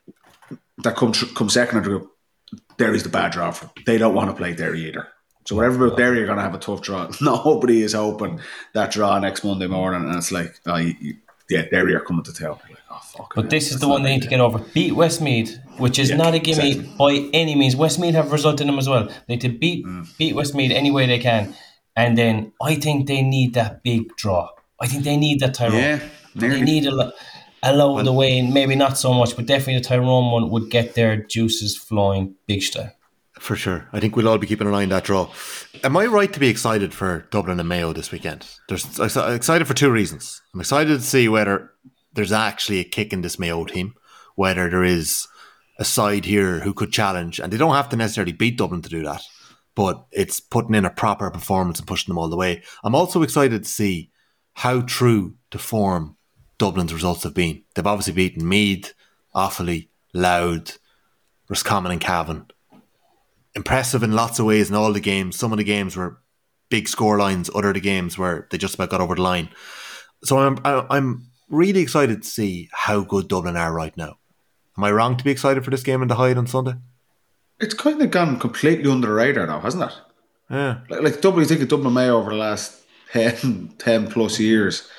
that come come second in the group, Derry's the bad draw for them. They don't want to play Derry either. So whatever about Derry, you're going to have a tough draw. Nobody is hoping that draw next Monday morning, and it's like, oh, you, you, yeah, Derry are coming to town. Like, oh, fuck. But this is the one they need to get over. Beat Westmeath, which is yeah, not a gimme exactly. by any means. Westmeath have a result in them as well. They need to beat mm. beat Westmeath any way they can, and then I think they need that big draw. I think they need that Tyrone. Yeah, they need a lot. Allow well, the way, maybe not so much, but definitely the Tyrone one would get their juices flowing big style. For sure. I think we'll all be keeping an eye on that draw. Am I right to be excited for Dublin and Mayo this weekend? There's, I'm excited for two reasons. I'm excited to see whether there's actually a kick in this Mayo team, whether there is a side here who could challenge, and they don't have to necessarily beat Dublin to do that, but it's putting in a proper performance and pushing them all the way. I'm also excited to see how true to form Dublin's results have been. They've obviously beaten Meath, Offaly, Louth, Roscommon and Cavan. Impressive in lots of ways in all the games. Some of the games were big score lines, other the games where they just about got over the line. So I'm I'm really excited to see how good Dublin are right now. Am I wrong to be excited for this game in the Hyde on Sunday? It's kind of gone completely under the radar now, hasn't it? Yeah. Like, like Dublin, you think of Dublin Mayo over the last ten, ten plus years,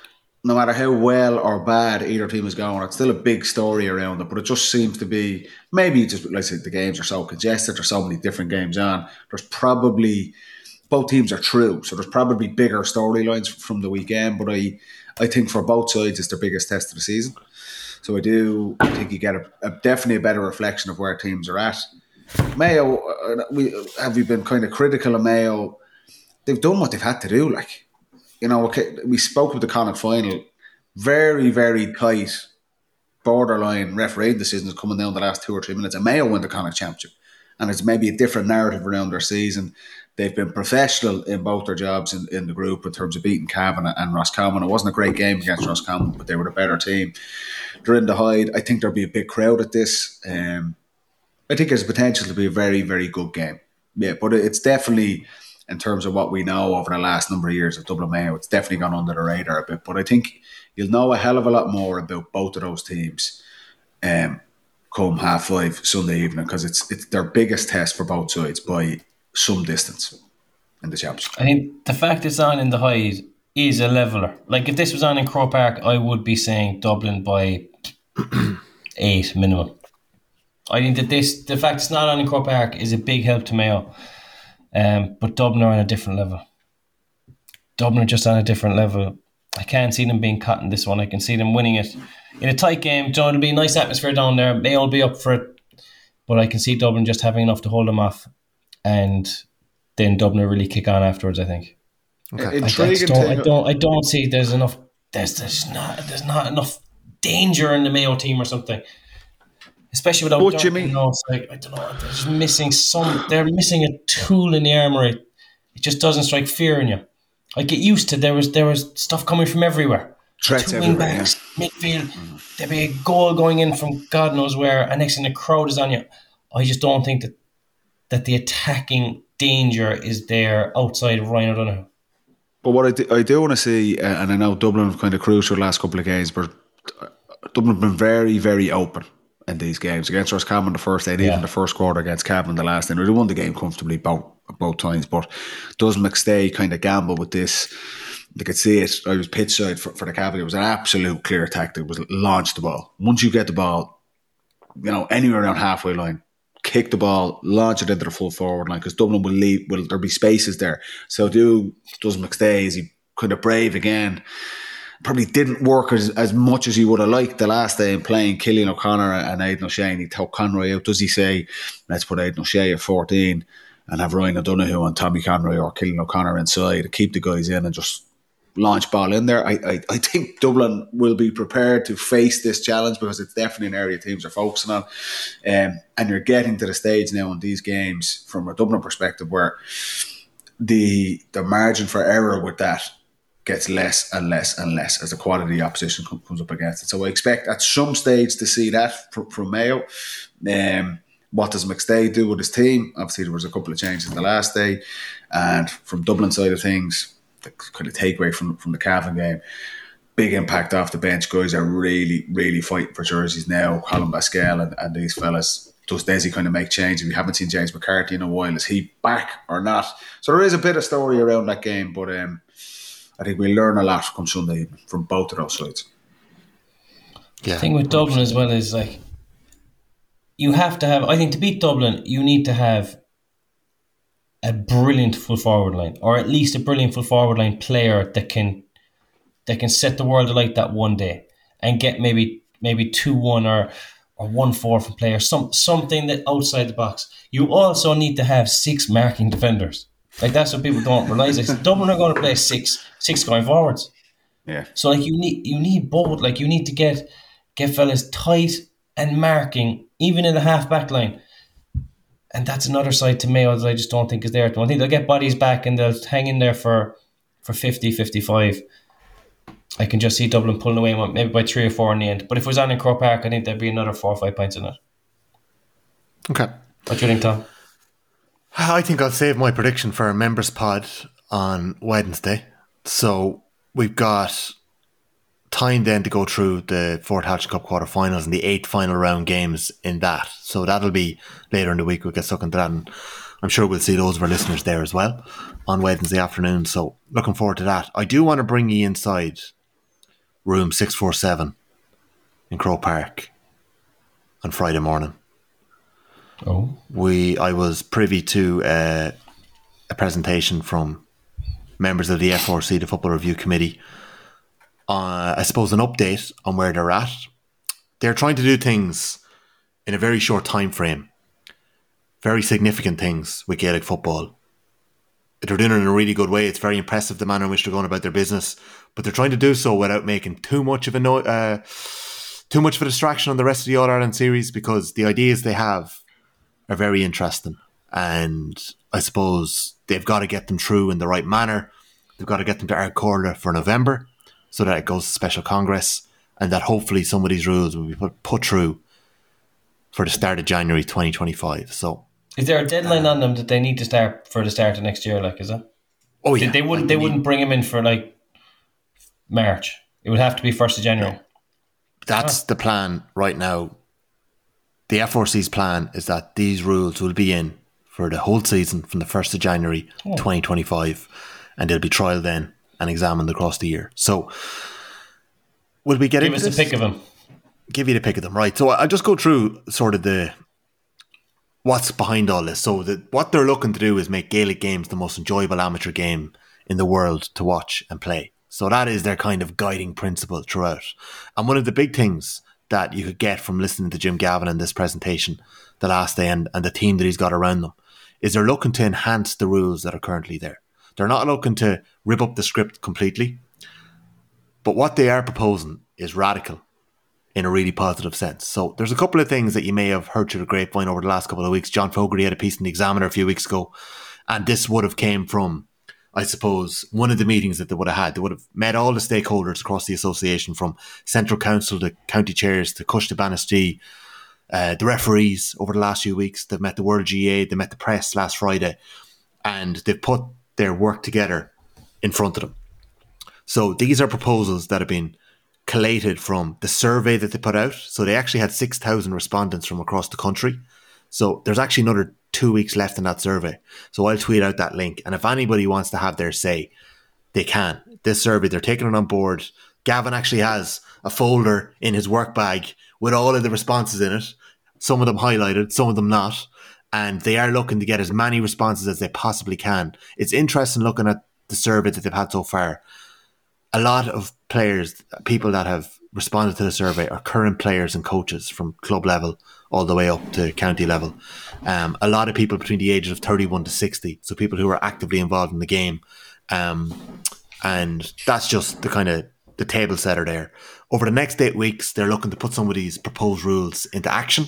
no matter how well or bad either team is going, it's still a big story around it. But it just seems to be, maybe just, like I said, the games are so congested, there's so many different games on. There's probably, both teams are true, so there's probably bigger storylines from the weekend. But I, I think for both sides, it's their biggest test of the season. So I do I think you get a, a definitely a better reflection of where teams are at. Mayo, uh, we have we been kind of critical of Mayo. They've done what they've had to do. Like, you know, okay, we spoke with the Connacht final. Very, very tight, borderline refereeing decisions coming down the last two or three minutes. And Mayo won the Connacht Championship. And it's maybe a different narrative around their season. They've been professional in both their jobs in, in the group in terms of beating Cavan and Roscommon. It wasn't a great game against Roscommon, but they were the better team. They're in the Hyde. I think there'll be a big crowd at this. Um, I think there's potential to be a very, very good game. Yeah, but it's definitely, in terms of what we know over the last number of years of Dublin Mayo, it's definitely gone under the radar a bit. But I think you'll know a hell of a lot more about both of those teams um, come half five Sunday evening, because it's it's their biggest test for both sides by some distance in the championship. I think the fact it's on in the Hyde is a leveller. Like, if this was on in Croke Park, I would be saying Dublin by eight minimum. I think that this, the fact it's not on in Croke Park is a big help to Mayo. Um, but Dublin are on a different level. Dublin are just on a different level. I can't see them being caught in this one. I can see them winning it in a tight game. John, it'll be a nice atmosphere down there. Mayo will be up for it, but I can see Dublin just having enough to hold them off, and then Dublin will really kick on afterwards, I think. Okay. I, I, don't, I don't. I don't see there's enough. There's there's not there's not enough danger in the Mayo team or something. Especially without what do you mean? You know, it's like, I don't know, they're just missing some, they're missing a tool in the armoury. It just doesn't strike fear in you. I get used to, there was there was stuff coming from everywhere. Threats Two everywhere, wing backs, yeah. Midfield, mm. There'd be a goal going in from God knows where, and next thing the crowd is on you. I just don't think that that the attacking danger is there outside of Ryan O'Donoghue. But what I do, I do want to see, uh, and I know Dublin have kind of crucial the last couple of games, but Dublin have been very, very open in these games. Against Roscommon the first day, and yeah. even the first quarter against Cavan the last day. They won the game comfortably both, both times, but does McStay kind of gamble with this? They could see it. I was pitch side for, for the Cavan. It was an absolute clear tactic. It was launch the ball. Once you get the ball, you know, anywhere around halfway line, kick the ball, launch it into the full forward line, because Dublin will leave, will there'll be spaces there. So do does McStay, is he kind of brave again? Probably didn't work as, as much as he would have liked the last day in playing Killian O'Connor and Aidan O'Shea, and he took Conroy out. Does he say, let's put Aidan O'Shea at fourteen and have Ryan O'Donoghue and Tommy Conroy or Killian O'Connor inside to keep the guys in and just launch ball in there? I, I, I think Dublin will be prepared to face this challenge, because it's definitely an area teams are focusing on. Um, and you're getting to the stage now in these games from a Dublin perspective where the the margin for error with that gets less and less and less as the quality of the opposition comes up against it. So I expect at some stage to see that from, from Mayo. Um, what does McStay do with his team? Obviously there was a couple of changes the last day, and from Dublin side of things, the kind of takeaway from, from the Cavan game, big impact off the bench. Guys are really, really fighting for jerseys now. Colin Pascal and, and these fellas. Does Desi kind of make change? We haven't seen James McCarthy in a while. Is he back or not? So there is a bit of story around that game, but um, I think we'll learn a lot come Sunday evening from both of those sides. Yeah, the thing with Dublin as well is, like, you have to have, I think to beat Dublin, you need to have a brilliant full forward line, or at least a brilliant full forward line player that can that can set the world alight that one day and get maybe maybe two one or or one four from players, some something that outside the box. You also need to have six marking defenders. Like, that's what people don't realise. Like, Dublin are going to play six six going forwards. Yeah. So like you need you need both. Like you need to get get fellas tight and marking, even in the half back line. And that's another side to Mayo that I just don't think is there. I think they'll get bodies back and they'll hang in there for, for fifty, fifty-five. I can just see Dublin pulling away maybe by three or four in the end. But if it was on in Croke Park, I think there'd be another four or five points in it. Okay. What do you think, Tom? I think I'll save my prediction for a members pod on Wednesday. So we've got time then to go through the Fort Hatch Cup quarterfinals and the eight final round games in that. So that'll be later in the week. We'll get stuck into that, and I'm sure we'll see those of our listeners there as well on Wednesday afternoon. So looking forward to that. I do want to bring you inside room six forty-seven in Croke Park on Friday morning. Oh, we I was privy to uh, a presentation from members of the F R C, the Football Review Committee. Uh, I suppose an update on where they're at. They're trying to do things in a very short time frame. Very significant things with Gaelic football. They're doing it in a really good way. It's very impressive the manner in which they're going about their business, but they're trying to do so without making too much of a no- uh, too much of a distraction on the rest of the All Ireland series, because the ideas they have are very interesting, and I suppose they've got to get them through in the right manner. They've got to get them to Ardcorla for November, so that it goes to Special Congress, and that hopefully some of these rules will be put, put through for the start of January twenty twenty-five. So, is there a deadline on them that they need to start for the start of next year? Like, is it? Oh yeah, they, they wouldn't. They wouldn't bring him in for like March. It would have to be first of January. That's ah. the plan right now. The F R C's plan is that these rules will be in for the whole season from the first of January oh. twenty twenty-five, and they'll be trialled then and examined across the year. So, will we get Give into us this? a pick of them. Give you the pick of them, right? So I'll just go through sort of the what's behind all this. So the, what they're looking to do is make Gaelic games the most enjoyable amateur game in the world to watch and play. So that is their kind of guiding principle throughout. And one of the big things that you could get from listening to Jim Gavin in this presentation the last day, and, and the team that he's got around them, is they're looking to enhance the rules that are currently there. They're not looking to rip up the script completely, but what they are proposing is radical in a really positive sense. So there's a couple of things that you may have heard through the grapevine over the last couple of weeks. John Fogarty had a piece in the Examiner a few weeks ago, and this would have came from, I suppose, one of the meetings that they would have had. They would have met all the stakeholders across the association, from Central Council to county chairs to Cush to Banistee, uh, the referees over the last few weeks. They've met the World G A A, they met the press last Friday, and they've put their work together in front of them. So these are proposals that have been collated from the survey that they put out. So they actually had six thousand respondents from across the country. So there's actually another two weeks left in that survey. So I'll tweet out that link. And if anybody wants to have their say, they can. This survey, they're taking it on board. Gavin actually has a folder in his work bag with all of the responses in it. Some of them highlighted, some of them not. And they are looking to get as many responses as they possibly can. It's interesting looking at the survey that they've had so far. A lot of players, people that have responded to the survey, are current players and coaches from club level all the way up to county level. Um, a lot of people between the ages of thirty-one to sixty, so people who are actively involved in the game. Um, and that's just the kind of the table setter there. Over the next eight weeks, they're looking to put some of these proposed rules into action.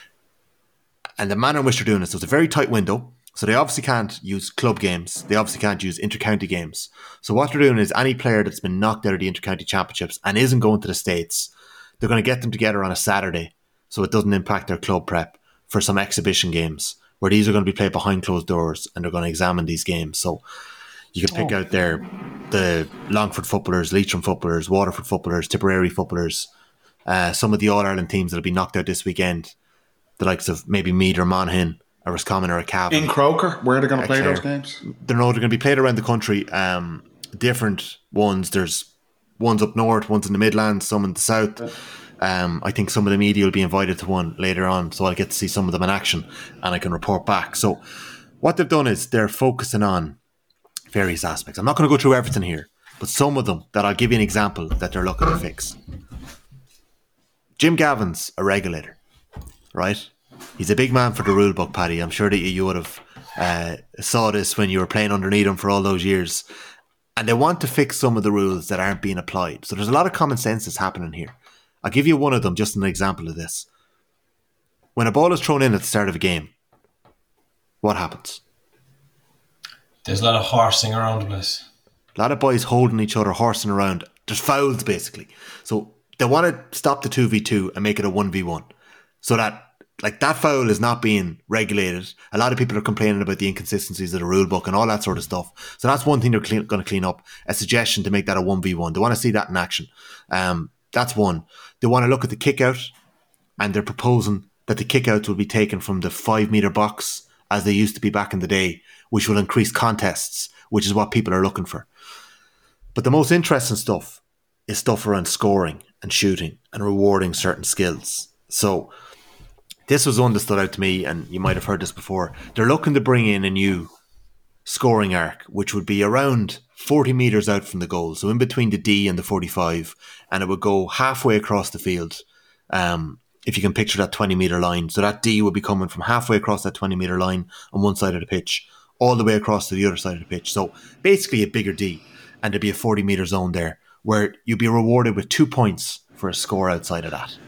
And the manner in which they're doing this, so it's a very tight window. So they obviously can't use club games. They obviously can't use inter-county games. So what they're doing is any player that's been knocked out of the inter-county championships and isn't going to the States, they're going to get them together on a Saturday so it doesn't impact their club prep for some exhibition games where these are going to be played behind closed doors, and they're going to examine these games. So you can pick oh. out there the Longford footballers, Leitrim footballers, Waterford footballers, Tipperary footballers, uh, some of the All-Ireland teams that will be knocked out this weekend, the likes of maybe Meath or Monaghan, a Roscommon or a Cavan. In Croker, where are they going to play those games? They're, no, they're going to be played around the country. Um, different ones. There's ones up north, ones in the Midlands, some in the south. Um, I think some of the media will be invited to one later on, so I'll get to see some of them in action and I can report back. So what they've done is they're focusing on various aspects. I'm not going to go through everything here, but some of them that I'll give you an example that they're looking to fix. Jim Gavin's a regulator. right? He's a big man for the rule book, Paddy. I'm sure that you, you would have uh, saw this when you were playing underneath him for all those years. And they want to fix some of the rules that aren't being applied. So there's a lot of common sense that's happening here. I'll give you one of them, just an example of this. When a ball is thrown in at the start of a game, what happens? There's a lot of horsing around the place. A lot of boys holding each other, horsing around. There's fouls, basically. So they want to stop the two v two and make it a one v one. So that, like, that foul is not being regulated. A lot of people are complaining about the inconsistencies of the rule book and all that sort of stuff. So that's one thing they're clean, going to clean up. A suggestion to make that a one v one. They want to see that in action. Um, that's one. They want to look at the kick out, and they're proposing that the kick outs will be taken from the five metre box as they used to be back in the day, which will increase contests, which is what people are looking for. But the most interesting stuff is stuff around scoring and shooting and rewarding certain skills. So this was one that stood out to me, and you might have heard this before. They're looking to bring in a new scoring arc, which would be around forty metres out from the goal, so in between the D and the forty-five, and it would go halfway across the field, um, if you can picture that twenty metre line. So that D would be coming from halfway across that twenty metre line on one side of the pitch, all the way across to the other side of the pitch. So basically a bigger D, and there'd be a forty metre zone there, where you'd be rewarded with two points for a score outside of that.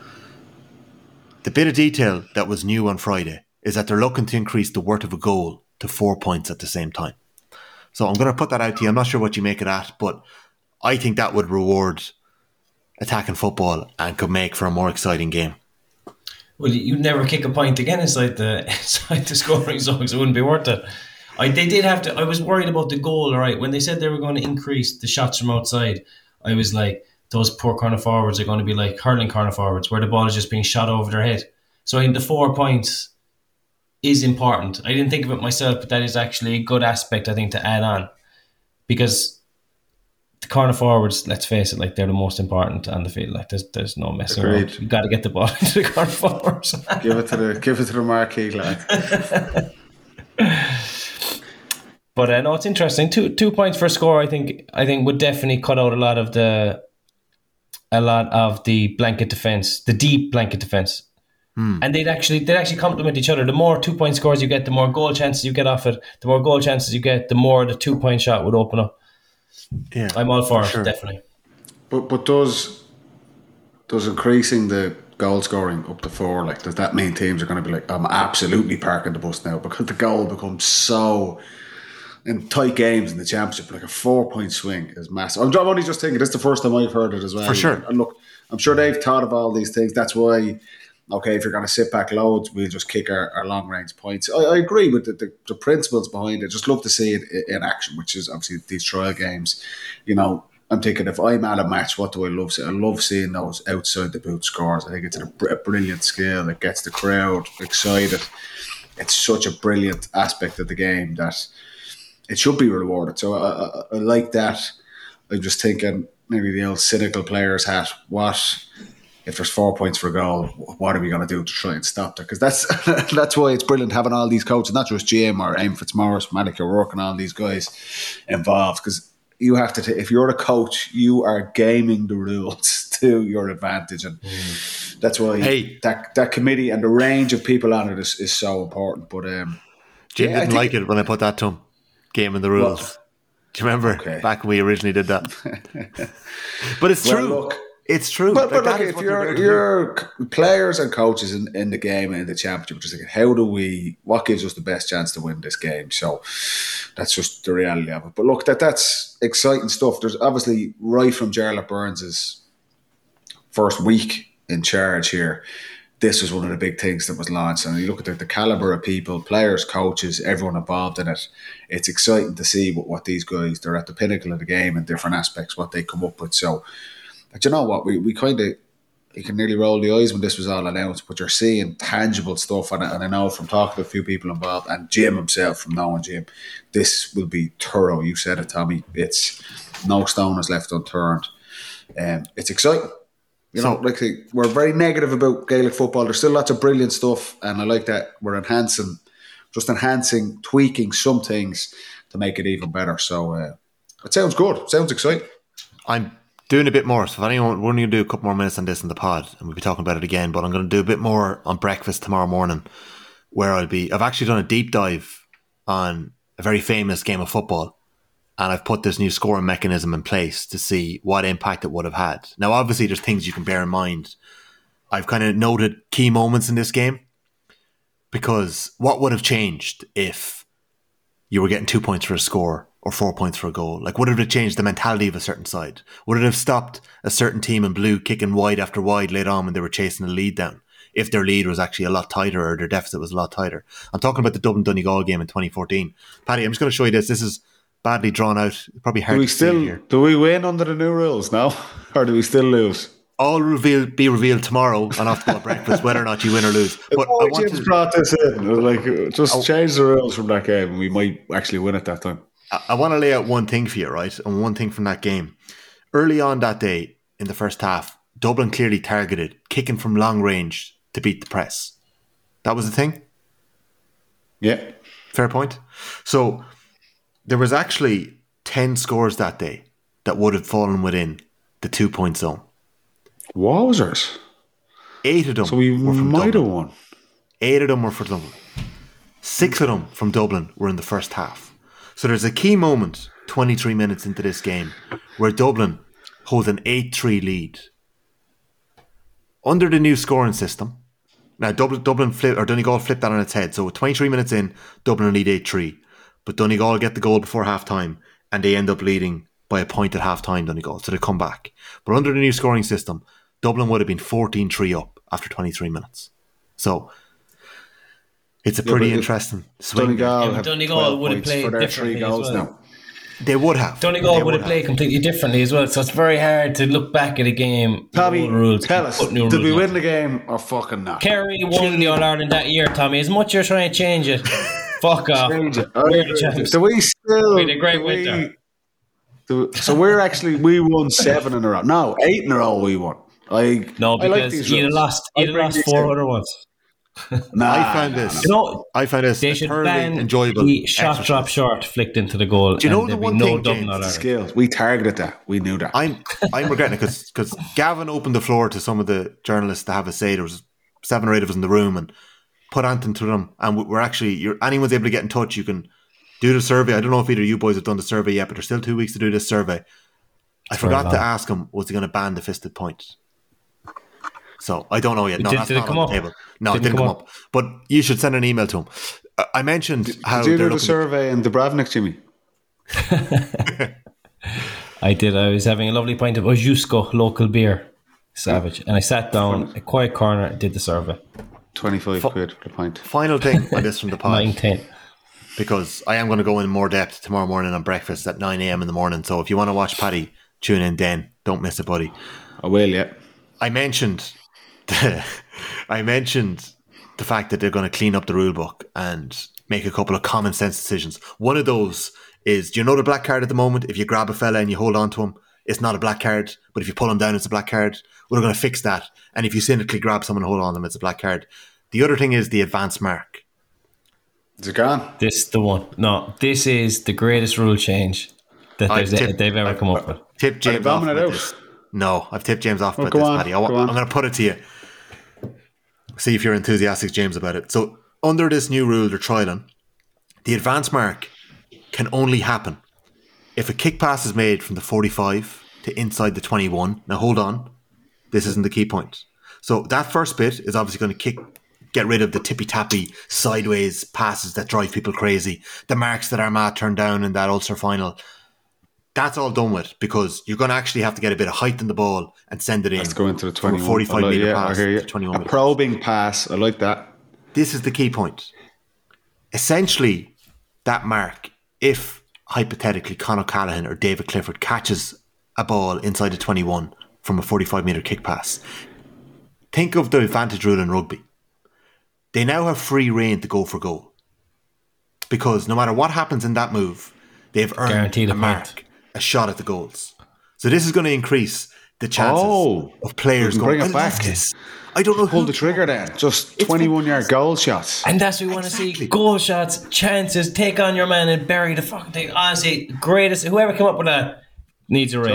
The bit of detail that was new on Friday is that they're looking to increase the worth of a goal to four points at the same time. So I'm going to put that out to you. I'm not sure what you make of that, but I think that would reward attacking football and could make for a more exciting game. Well, you'd never kick a point again inside the inside the scoring zone, so it wouldn't be worth it. I they did have to. I was worried about the goal. All right, when they said they were going to increase the shots from outside, I was like, those poor corner forwards are going to be like hurling corner forwards, where the ball is just being shot over their head. So I think the four points is important. I didn't think of it myself, but that is actually a good aspect, I think, to add on, because the corner forwards, let's face it, like, they're the most important on the field. Like, there's there's no messing Agreed. around. You got to get the ball into the corner forwards. give it to the give it to the marquee lad. But uh, no, it's interesting. Two two points for a score, I think. I think would definitely cut out a lot of the a lot of the blanket defense, the deep blanket defense. Hmm. And they'd actually they'd actually complement each other. The more two point scores you get, the more goal chances you get off it. The more goal chances you get, the more the two point shot would open up. Yeah, I'm all for, for sure. it, definitely. But but does does increasing the goal scoring up to four, like, does that mean teams are going to be like, I'm absolutely parking the bus now, because the goal becomes so, in tight games in the championship, like a four point swing is massive. I'm, I'm only just thinking, this is the first time I've heard it as well. For sure. And look, I'm sure they've thought of all these things. That's why, okay, if you're going to sit back loads, we'll just kick our, our long range points. I, I agree with the, the, the principles behind it. Just love to see it in action, which is obviously these trial games. You know, I'm thinking, if I'm at a match, what do I love seeing? I love seeing those outside the boot scores. I think it's a, a brilliant skill that gets the crowd excited. It's such a brilliant aspect of the game that it should be rewarded. So I, I, I like that. I'm just thinking, maybe the old cynical player's hat. What if there's four points for a goal? What are we going to do to try and stop that? Because that's that's why it's brilliant having all these coaches, not just Jim or Aim Fitzmaurice, Malik O'Rourke, and all these guys involved. Because you have to, t- if you're a coach, you are gaming the rules to your advantage, and mm. that's why hey. that that committee and the range of people on it is, is so important. But um, Jim yeah, didn't like it when I put that to him. Gaming the rules. Well, do you remember okay. back when we originally did that? But it's well, true. Look, it's true. But, like, but look, if you're, you're players and coaches in, in the game and in the championship, just thinking, how do we, what gives us the best chance to win this game? So that's just the reality of it. But look, that that's exciting stuff. There's obviously, right from Jarlath Burns' first week in charge here, this was one of the big things that was launched. And you look at the, the calibre of people, players, coaches, everyone involved in it. It's exciting to see what, what these guys, they're at the pinnacle of the game in different aspects, what they come up with. So, but you know what, we, we kind of, you can nearly roll the eyes when this was all announced, but you're seeing tangible stuff. And, and I know from talking to a few people involved, and Jim himself, from knowing Jim, this will be thorough. You said it, Tommy. It's no stone is left unturned. Um, it's exciting. You know, so, like we're very negative about Gaelic football. There's still lots of brilliant stuff, and I like that we're enhancing, just enhancing, tweaking some things to make it even better. So uh, it sounds good. It sounds exciting. I'm doing a bit more. So if anyone, we're going to do a couple more minutes on this in the pod, and we'll be talking about it again. But I'm going to do a bit more on breakfast tomorrow morning, where I'll be. I've actually done a deep dive on a very famous game of football, and I've put this new scoring mechanism in place to see what impact it would have had. Now, obviously, there's things you can bear in mind. I've kind of noted key moments in this game, because what would have changed if you were getting two points for a score or four points for a goal? Like, would it have changed the mentality of a certain side? Would it have stopped a certain team in blue kicking wide after wide late on when they were chasing the lead down, if their lead was actually a lot tighter or their deficit was a lot tighter? I'm talking about the Dublin Donegal game in twenty fourteen. Paddy, I'm just going to show you this. This is badly drawn out. Probably hard do we to still, see here. Do we win under the new rules now? Or do we still lose? All reveal, be revealed tomorrow on Off the Ball Breakfast, whether or not you win or lose. But oh, I want James to, brought this in. It was like, just oh, change the rules from that game and we might actually win at that time. I, I want to lay out one thing for you, right? And one thing from that game. Early on that day, in the first half, Dublin clearly targeted kicking from long range to beat the press. That was the thing? Yeah. Fair point. So there was actually ten scores that day that would have fallen within the two-point zone. Wowzers. Eight of them so we were from might Dublin. have won. Eight of them were for Dublin. Six of them from Dublin were in the first half. So there's a key moment, twenty-three minutes into this game, where Dublin hold an eight three lead. Under the new scoring system, now Dublin, Dublin flip, or Donegal flipped that on its head. So twenty-three minutes in, Dublin lead eight three. But Donegal get the goal before half-time, and they end up leading by a point at half-time, Donegal. So they come back. But under the new scoring system, Dublin would have been fourteen three up after twenty-three minutes. So it's a pretty yeah, interesting swing. Donegal, yeah, Donegal would have played differently as well. Now. They would have. Donegal they would have played completely differently as well. So it's very hard to look back at a game. Tommy, rules, tell us, did we win on. the game or fucking not? Kerry won the All-Ireland that year, Tommy. As much as you're trying to change it, fuck off. Change it. We're the champs. Do we still... We had a great winter. We, so we're actually... We won seven in a row. No, eight in a row we won. Like, no, because I like these you'd have lost, you'd have lost four other ones. Nah, I found this. You know, I found this they should ban enjoyable. The shot exercise. Drop short flicked into the goal. Do you know the one no thing, James? Skills. We targeted that. We knew that. I'm I'm regretting it because because Gavin opened the floor to some of the journalists to have a say. There was seven or eight of us in the room and put Anton to them. And we're actually, you're, anyone's able to get in touch. You can do the survey. I don't know if either of you boys have done the survey yet, but there's still two weeks to do this survey. I forgot to ask him, was he going to ban the fisted point? So I don't know yet. No, did, that's did not it come on up? the table. No, didn't it didn't come up. up. But you should send an email to him. Uh, I mentioned did, how did you they're do the survey in Dubrovnik, Jimmy? I did. I was having a lovely pint of Ojusko local beer, savage, and I sat down a quiet corner and did the survey. Twenty-five F- quid for the pint. Final thing on this from the pod. Nine ten. Because I am going to go in more depth tomorrow morning on breakfast at nine a.m. in the morning. So if you want to watch Paddy, tune in then. Don't miss it, buddy. I will, yeah. I mentioned. I mentioned the fact that they're going to clean up the rule book and make a couple of common sense decisions. One of those is, do you know the black card at the moment? If you grab a fella and you hold on to him, it's not a black card. But if you pull him down, it's a black card. We're going to fix that. And if you cynically grab someone and hold on to them, it's a black card. The other thing is the advance mark. Is it gone? This is the one. No, this is the greatest rule change that tipped, they've ever I've, come up with. Tipped James off with this. No, I've tipped James off oh, about this, on, Paddy. I, I'm going to put it to you. See if you're enthusiastic, James, about it. So, under this new rule they're trialling, the advance mark can only happen if a kick pass is made from the forty-five to inside the twenty-one. Now, hold on. This isn't the key point. So, that first bit is obviously going to kick, get rid of the tippy-tappy sideways passes that drive people crazy, the marks that Armagh turned down in that Ulster final. That's all done with because you're going to actually have to get a bit of height in the ball and send it in. Let's go into the twenty-one. forty-five like, metre yeah, pass I hear you. to twenty-one A metres. probing pass. I like that. This is the key point. Essentially, that mark, if hypothetically Conor O'Callaghan or David Clifford catches a ball inside the twenty-one from a forty-five metre kick pass, think of the advantage rule in rugby. They now have free rein to go for goal. Because no matter what happens in that move, they've earned Guaranteed a a mark. point. A shot at the goals. So this is going to increase the chances oh, of players going, bring it I back. love this. I don't know Pull who the trigger then. Just twenty-one yard goal shots. And that's what we want Exactly. to see. Goal shots, chances, take on your man and bury the fucking thing. Honestly, greatest. Whoever came up with that needs a raise. So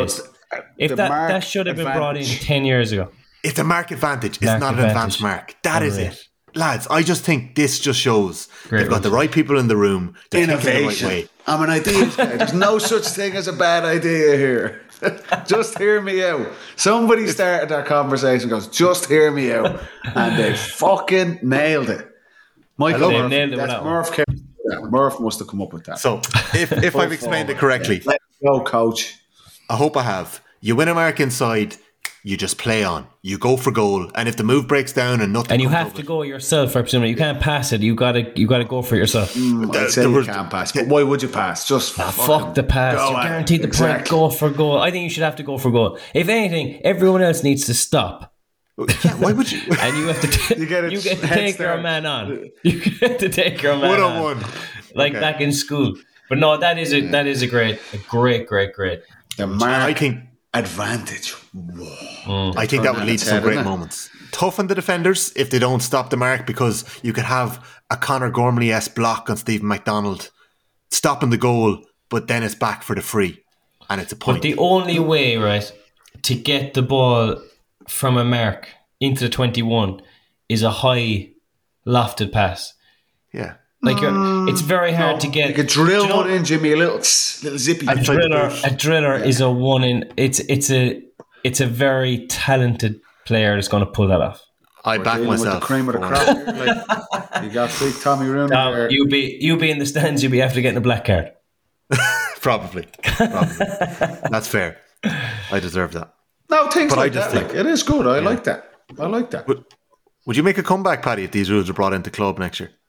If the that, mark that should have been brought in advantage. ten years ago. It's a mark advantage. It's Mark not an advantage. advanced mark. That is Unreal. it. Lads, I just think this just shows Great they've got one. the right people in the room. They're thinking the right Innovation. way. I'm an ideas guy. There's no such thing as a bad idea here. Just hear me out. Somebody started that conversation, goes, just hear me out. And they fucking nailed it. Michael They Murphy, nailed it that's without Murph, came up with that. Murph must have come up with that. So if, if I've explained it correctly, Let's go, coach. I hope I have. You win a mark inside, you just play on. You go for goal, and if the move breaks down and nothing, And you comes have of to it- go yourself, I presume. You can't pass it. You gotta, you gotta go for it yourself. Mm, I'd say there you was- can't pass, but why would you pass? Just Ah, fucking fuck the pass. go You're at it. guaranteed the point. Exactly. Go for goal. I think you should have to go for goal. If anything, everyone else needs to stop. Yeah, why would you? And you have to, t- You get it you get to head take your start. man on. You get to take your man One on. on one. Like Okay. back in school. But no, that is a that is a great, a great, great, great. The mark I think advantage. Whoa. I think that would on lead its to some head, great isn't it? moments. Toughen the defenders if they don't stop the mark, because you could have a Conor Gormley-esque block on Stephen McDonald stopping the goal, but then it's back for the free and it's a But point. the only way, right, to get the ball from a mark into the twenty-one is a high lofted pass. yeah. Like you're, it's very hard to get. You could drill Do you know- one in, Jimmy, a little, tss, little zippy. A Inside the driller, boot. a driller is a one in. It's it's a it's a very talented player that's going to pull that off. I We're back dealing with myself. the cream of the for- crop here. Like, you got big Tommy Rooney Um, there. you be you be in the stands. You be after getting a black card. Probably. Probably. That's fair. I deserve that. No, things But I like just that. think- Like, it is good. I like that. I like that. But would you make a comeback, Paddy, if these rules are brought into club next year?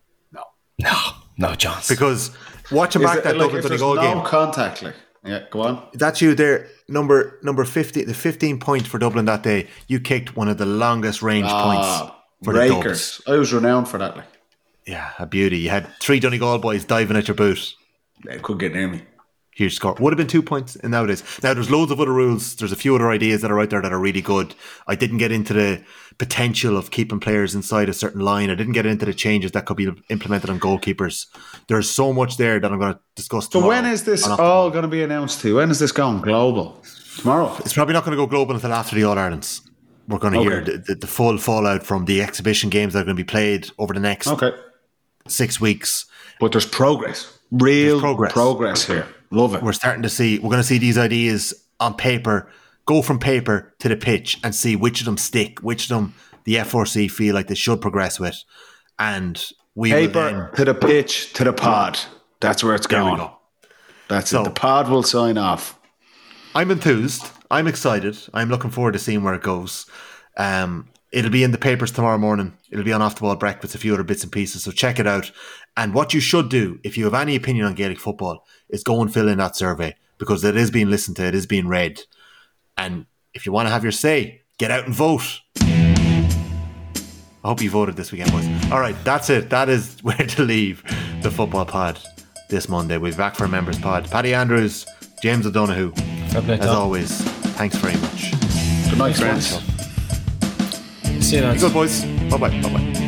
No, no chance. Because watching Is back it- that like, Dublin if to the there's goal no game, contact, like, yeah, go on. that's you there. Number number fifty, the fifteen point for Dublin that day. You kicked one of the longest range points Ah, for the Dubs. Rakers. I was renowned for that. Like, Yeah, a beauty. You had three Donegal boys diving at your boot. they could get near me. Huge score. Would have been two points in nowadays. Now, there's loads of other rules. There's a few other ideas that are out there that are really good. I didn't get into the potential of keeping players inside a certain line. I didn't get into the changes that could be implemented on goalkeepers. There's so much there that I'm going to discuss So tomorrow. when is this on Off the all Ball. going to be announced to? When is this going global? Tomorrow. It's probably not going to go global until after the All-Irelands. We're going to Okay. hear the, the, the full fallout from the exhibition games that are going to be played over the next Okay. six weeks. But there's progress. Real There's progress. progress here. Love it. We're starting to see, we're going to see these ideas on paper, go from paper to the pitch and see which of them stick, which of them the F R C feel like they should progress with. And we will Paper then, to the pitch to the pod. That's where it's There we going. go. That's So- it. The pod will sign off. I'm enthused. I'm excited. I'm looking forward to seeing where it goes. Um, it'll be in the papers tomorrow morning. It'll be on Off the Ball Breakfast, a few other bits and pieces. So check it out. And what you should do, if you have any opinion on Gaelic football, is go and fill in that survey, because it is being listened to, it is being read. And if you want to have your say, get out and vote. I hope you voted this weekend, boys. All right, that's it. That is where to leave the football pod this Monday. We'll be back for a members pod. Paddy Andrews, James O'Donoghue. Fair play, As Tom. always, thanks very much. Good night, friends. See you lads. Good boys. Bye bye. Bye bye.